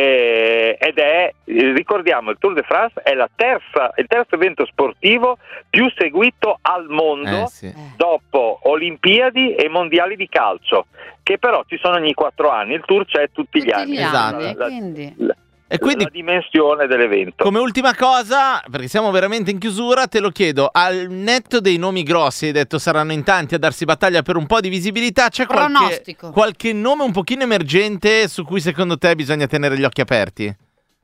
eh, ed è, ricordiamo, il Tour de France è la terza, il terzo evento sportivo più seguito al mondo,
eh, sì.
dopo Olimpiadi e Mondiali di calcio, che però ci sono ogni quattro anni. Il Tour c'è tutti gli
Tutti
anni.
gli
Esatto.
anni,
La-
quindi...
la-
E quindi,
la dimensione dell'evento.
come ultima cosa, perché siamo veramente in chiusura, te lo chiedo, al netto dei nomi grossi, hai detto saranno in tanti a darsi battaglia per un po' di visibilità, c'è qualche,
Pronostico.
qualche nome un pochino emergente su cui secondo te bisogna tenere gli occhi aperti?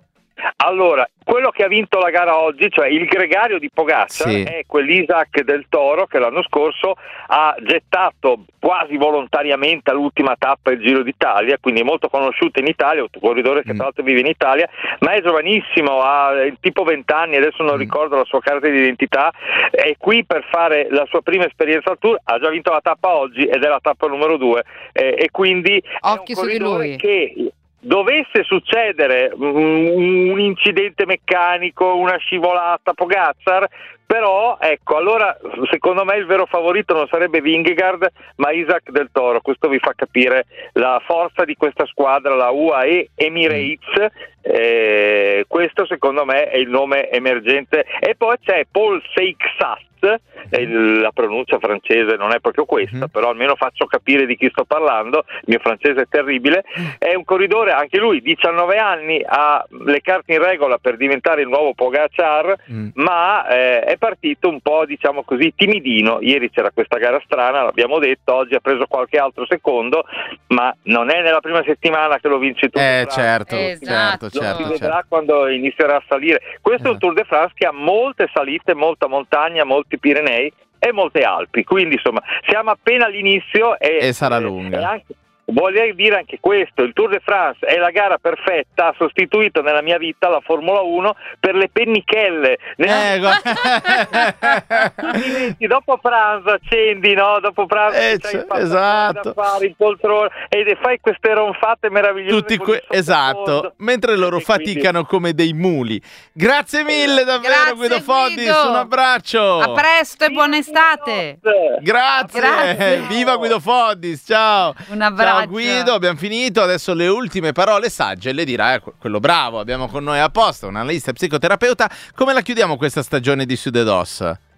Allora, quello che ha vinto la gara oggi, cioè il gregario di Pogacar,
Sì.
è quell'Isaac del Toro che l'anno scorso ha gettato quasi volontariamente all'ultima tappa il Giro d'Italia, quindi è molto conosciuto in Italia, un corridore che
Mm.
tra l'altro vive in Italia, ma è giovanissimo, ha eh, tipo venti anni, adesso non
Mm.
ricordo la sua carta di identità, è qui per fare la sua prima esperienza al Tour, ha già vinto la tappa oggi ed è la tappa numero due, eh, e quindi
Occhi
è
su
un
di
corridore
lui.
che dovesse succedere un, un incidente meccanico, una scivolata, Pogacar, però ecco, allora secondo me il vero favorito non sarebbe Vingegaard ma Isaac del Toro. Questo vi fa capire la forza di questa squadra, la U A E Emirates. Eh, questo secondo me è il nome emergente. E poi c'è Paul Seixas, eh, la pronuncia francese non è proprio questa,
Mm-hmm.
però almeno faccio capire di chi sto parlando, il mio francese è terribile. È un corridore, anche lui diciannove anni, ha le carte in regola per diventare il nuovo Pogacar,
Mm.
ma eh, è partito un po', diciamo così, timidino. Ieri c'era questa gara strana, l'abbiamo detto, oggi ha preso qualche altro secondo, ma non è nella prima settimana che lo vince tutto.
Eh certo,
Esatto.
certo,
Lo si
certo,
vedrà
certo.
quando inizierà a salire. Questo è un Tour de France che ha molte salite, molta montagna, molti Pirenei e molte Alpi, quindi insomma siamo appena all'inizio e,
E sarà
eh,
lunga.
e anche, vorrei dire anche questo, il Tour de France è la gara perfetta, ha sostituito nella mia vita la Formula uno per le pennichelle.
Eh,
Tu diventi, dopo pranzo accendi, no? Dopo pranzo
Eh,
c'hai
cioè,
il pantalone
esatto.
da fare, il poltrone, e fai queste ronfate meravigliose.
Tutti
con
que-
il sottofondo.
esatto, mentre loro
E quindi-
faticano come dei muli. Grazie mille davvero
Grazie,
Guido Fodis,
Guido.
un abbraccio.
A presto e buona estate.
Grazie.
Grazie.
Viva Guido Fodis, ciao.
Un abbraccio.
Ciao Guido, abbiamo finito, adesso le ultime parole sagge le dirà eh, quello bravo, abbiamo con noi apposta un analista e psicoterapeuta. Come la chiudiamo questa stagione di Sudedos?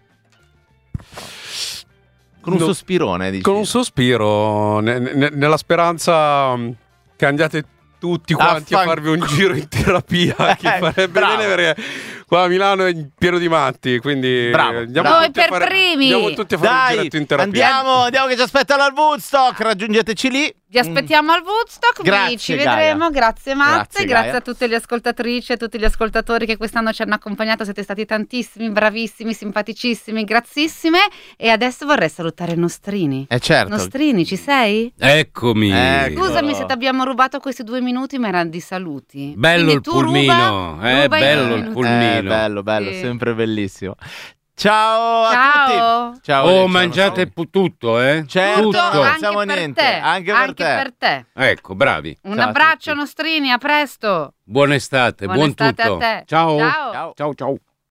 Con un
No,
sospirone, dici?
Con un sospiro, ne- ne- nella speranza mm, che andiate tutti quanti a
Affan-
farvi un giro in terapia, che farebbe
bravo.
bene perché qua a Milano è pieno di matti, quindi
Bravo,
andiamo,
bravo.
tutti a
Noi per
fare,
primi.
andiamo tutti a fare un
Dai,
giretto in terapia.
andiamo, andiamo che ci aspettano al Woodstock, raggiungeteci lì.
Vi aspettiamo al Woodstock,
Grazie,
vi ci
Gaia.
vedremo, grazie Matte,
Grazie,
grazie,
Gaia.
a tutte le ascoltatrici e a tutti gli ascoltatori che quest'anno ci hanno accompagnato, siete stati tantissimi, bravissimi, simpaticissimi, grazissime. E adesso vorrei salutare Nostrini.
Eh certo.
Nostrini, ci sei?
Eccomi.
Ecco.
Scusami se ti abbiamo rubato questi due minuti, ma erano di saluti.
Bello
Quindi
il
tu
pulmino,
ruba-
eh,
ruba i
bello
due
il
minuti.
pulmino.
Eh, bello, bello,
Sì.
sempre bellissimo. Ciao a
Ciao.
tutti. Ciao.
Oh,
ciao,
mangiate pu- tutto, eh?
Certo,
tutto.
non
Anche
pensiamo a
per
niente.
te,
Anche per te.
per te.
Ecco, bravi.
Un
Ciao a
abbraccio Nostrini, a presto.
Buona estate,
Buona
buon
estate
tutto.
a te.
Ciao.
Ciao.
Ciao, ciao.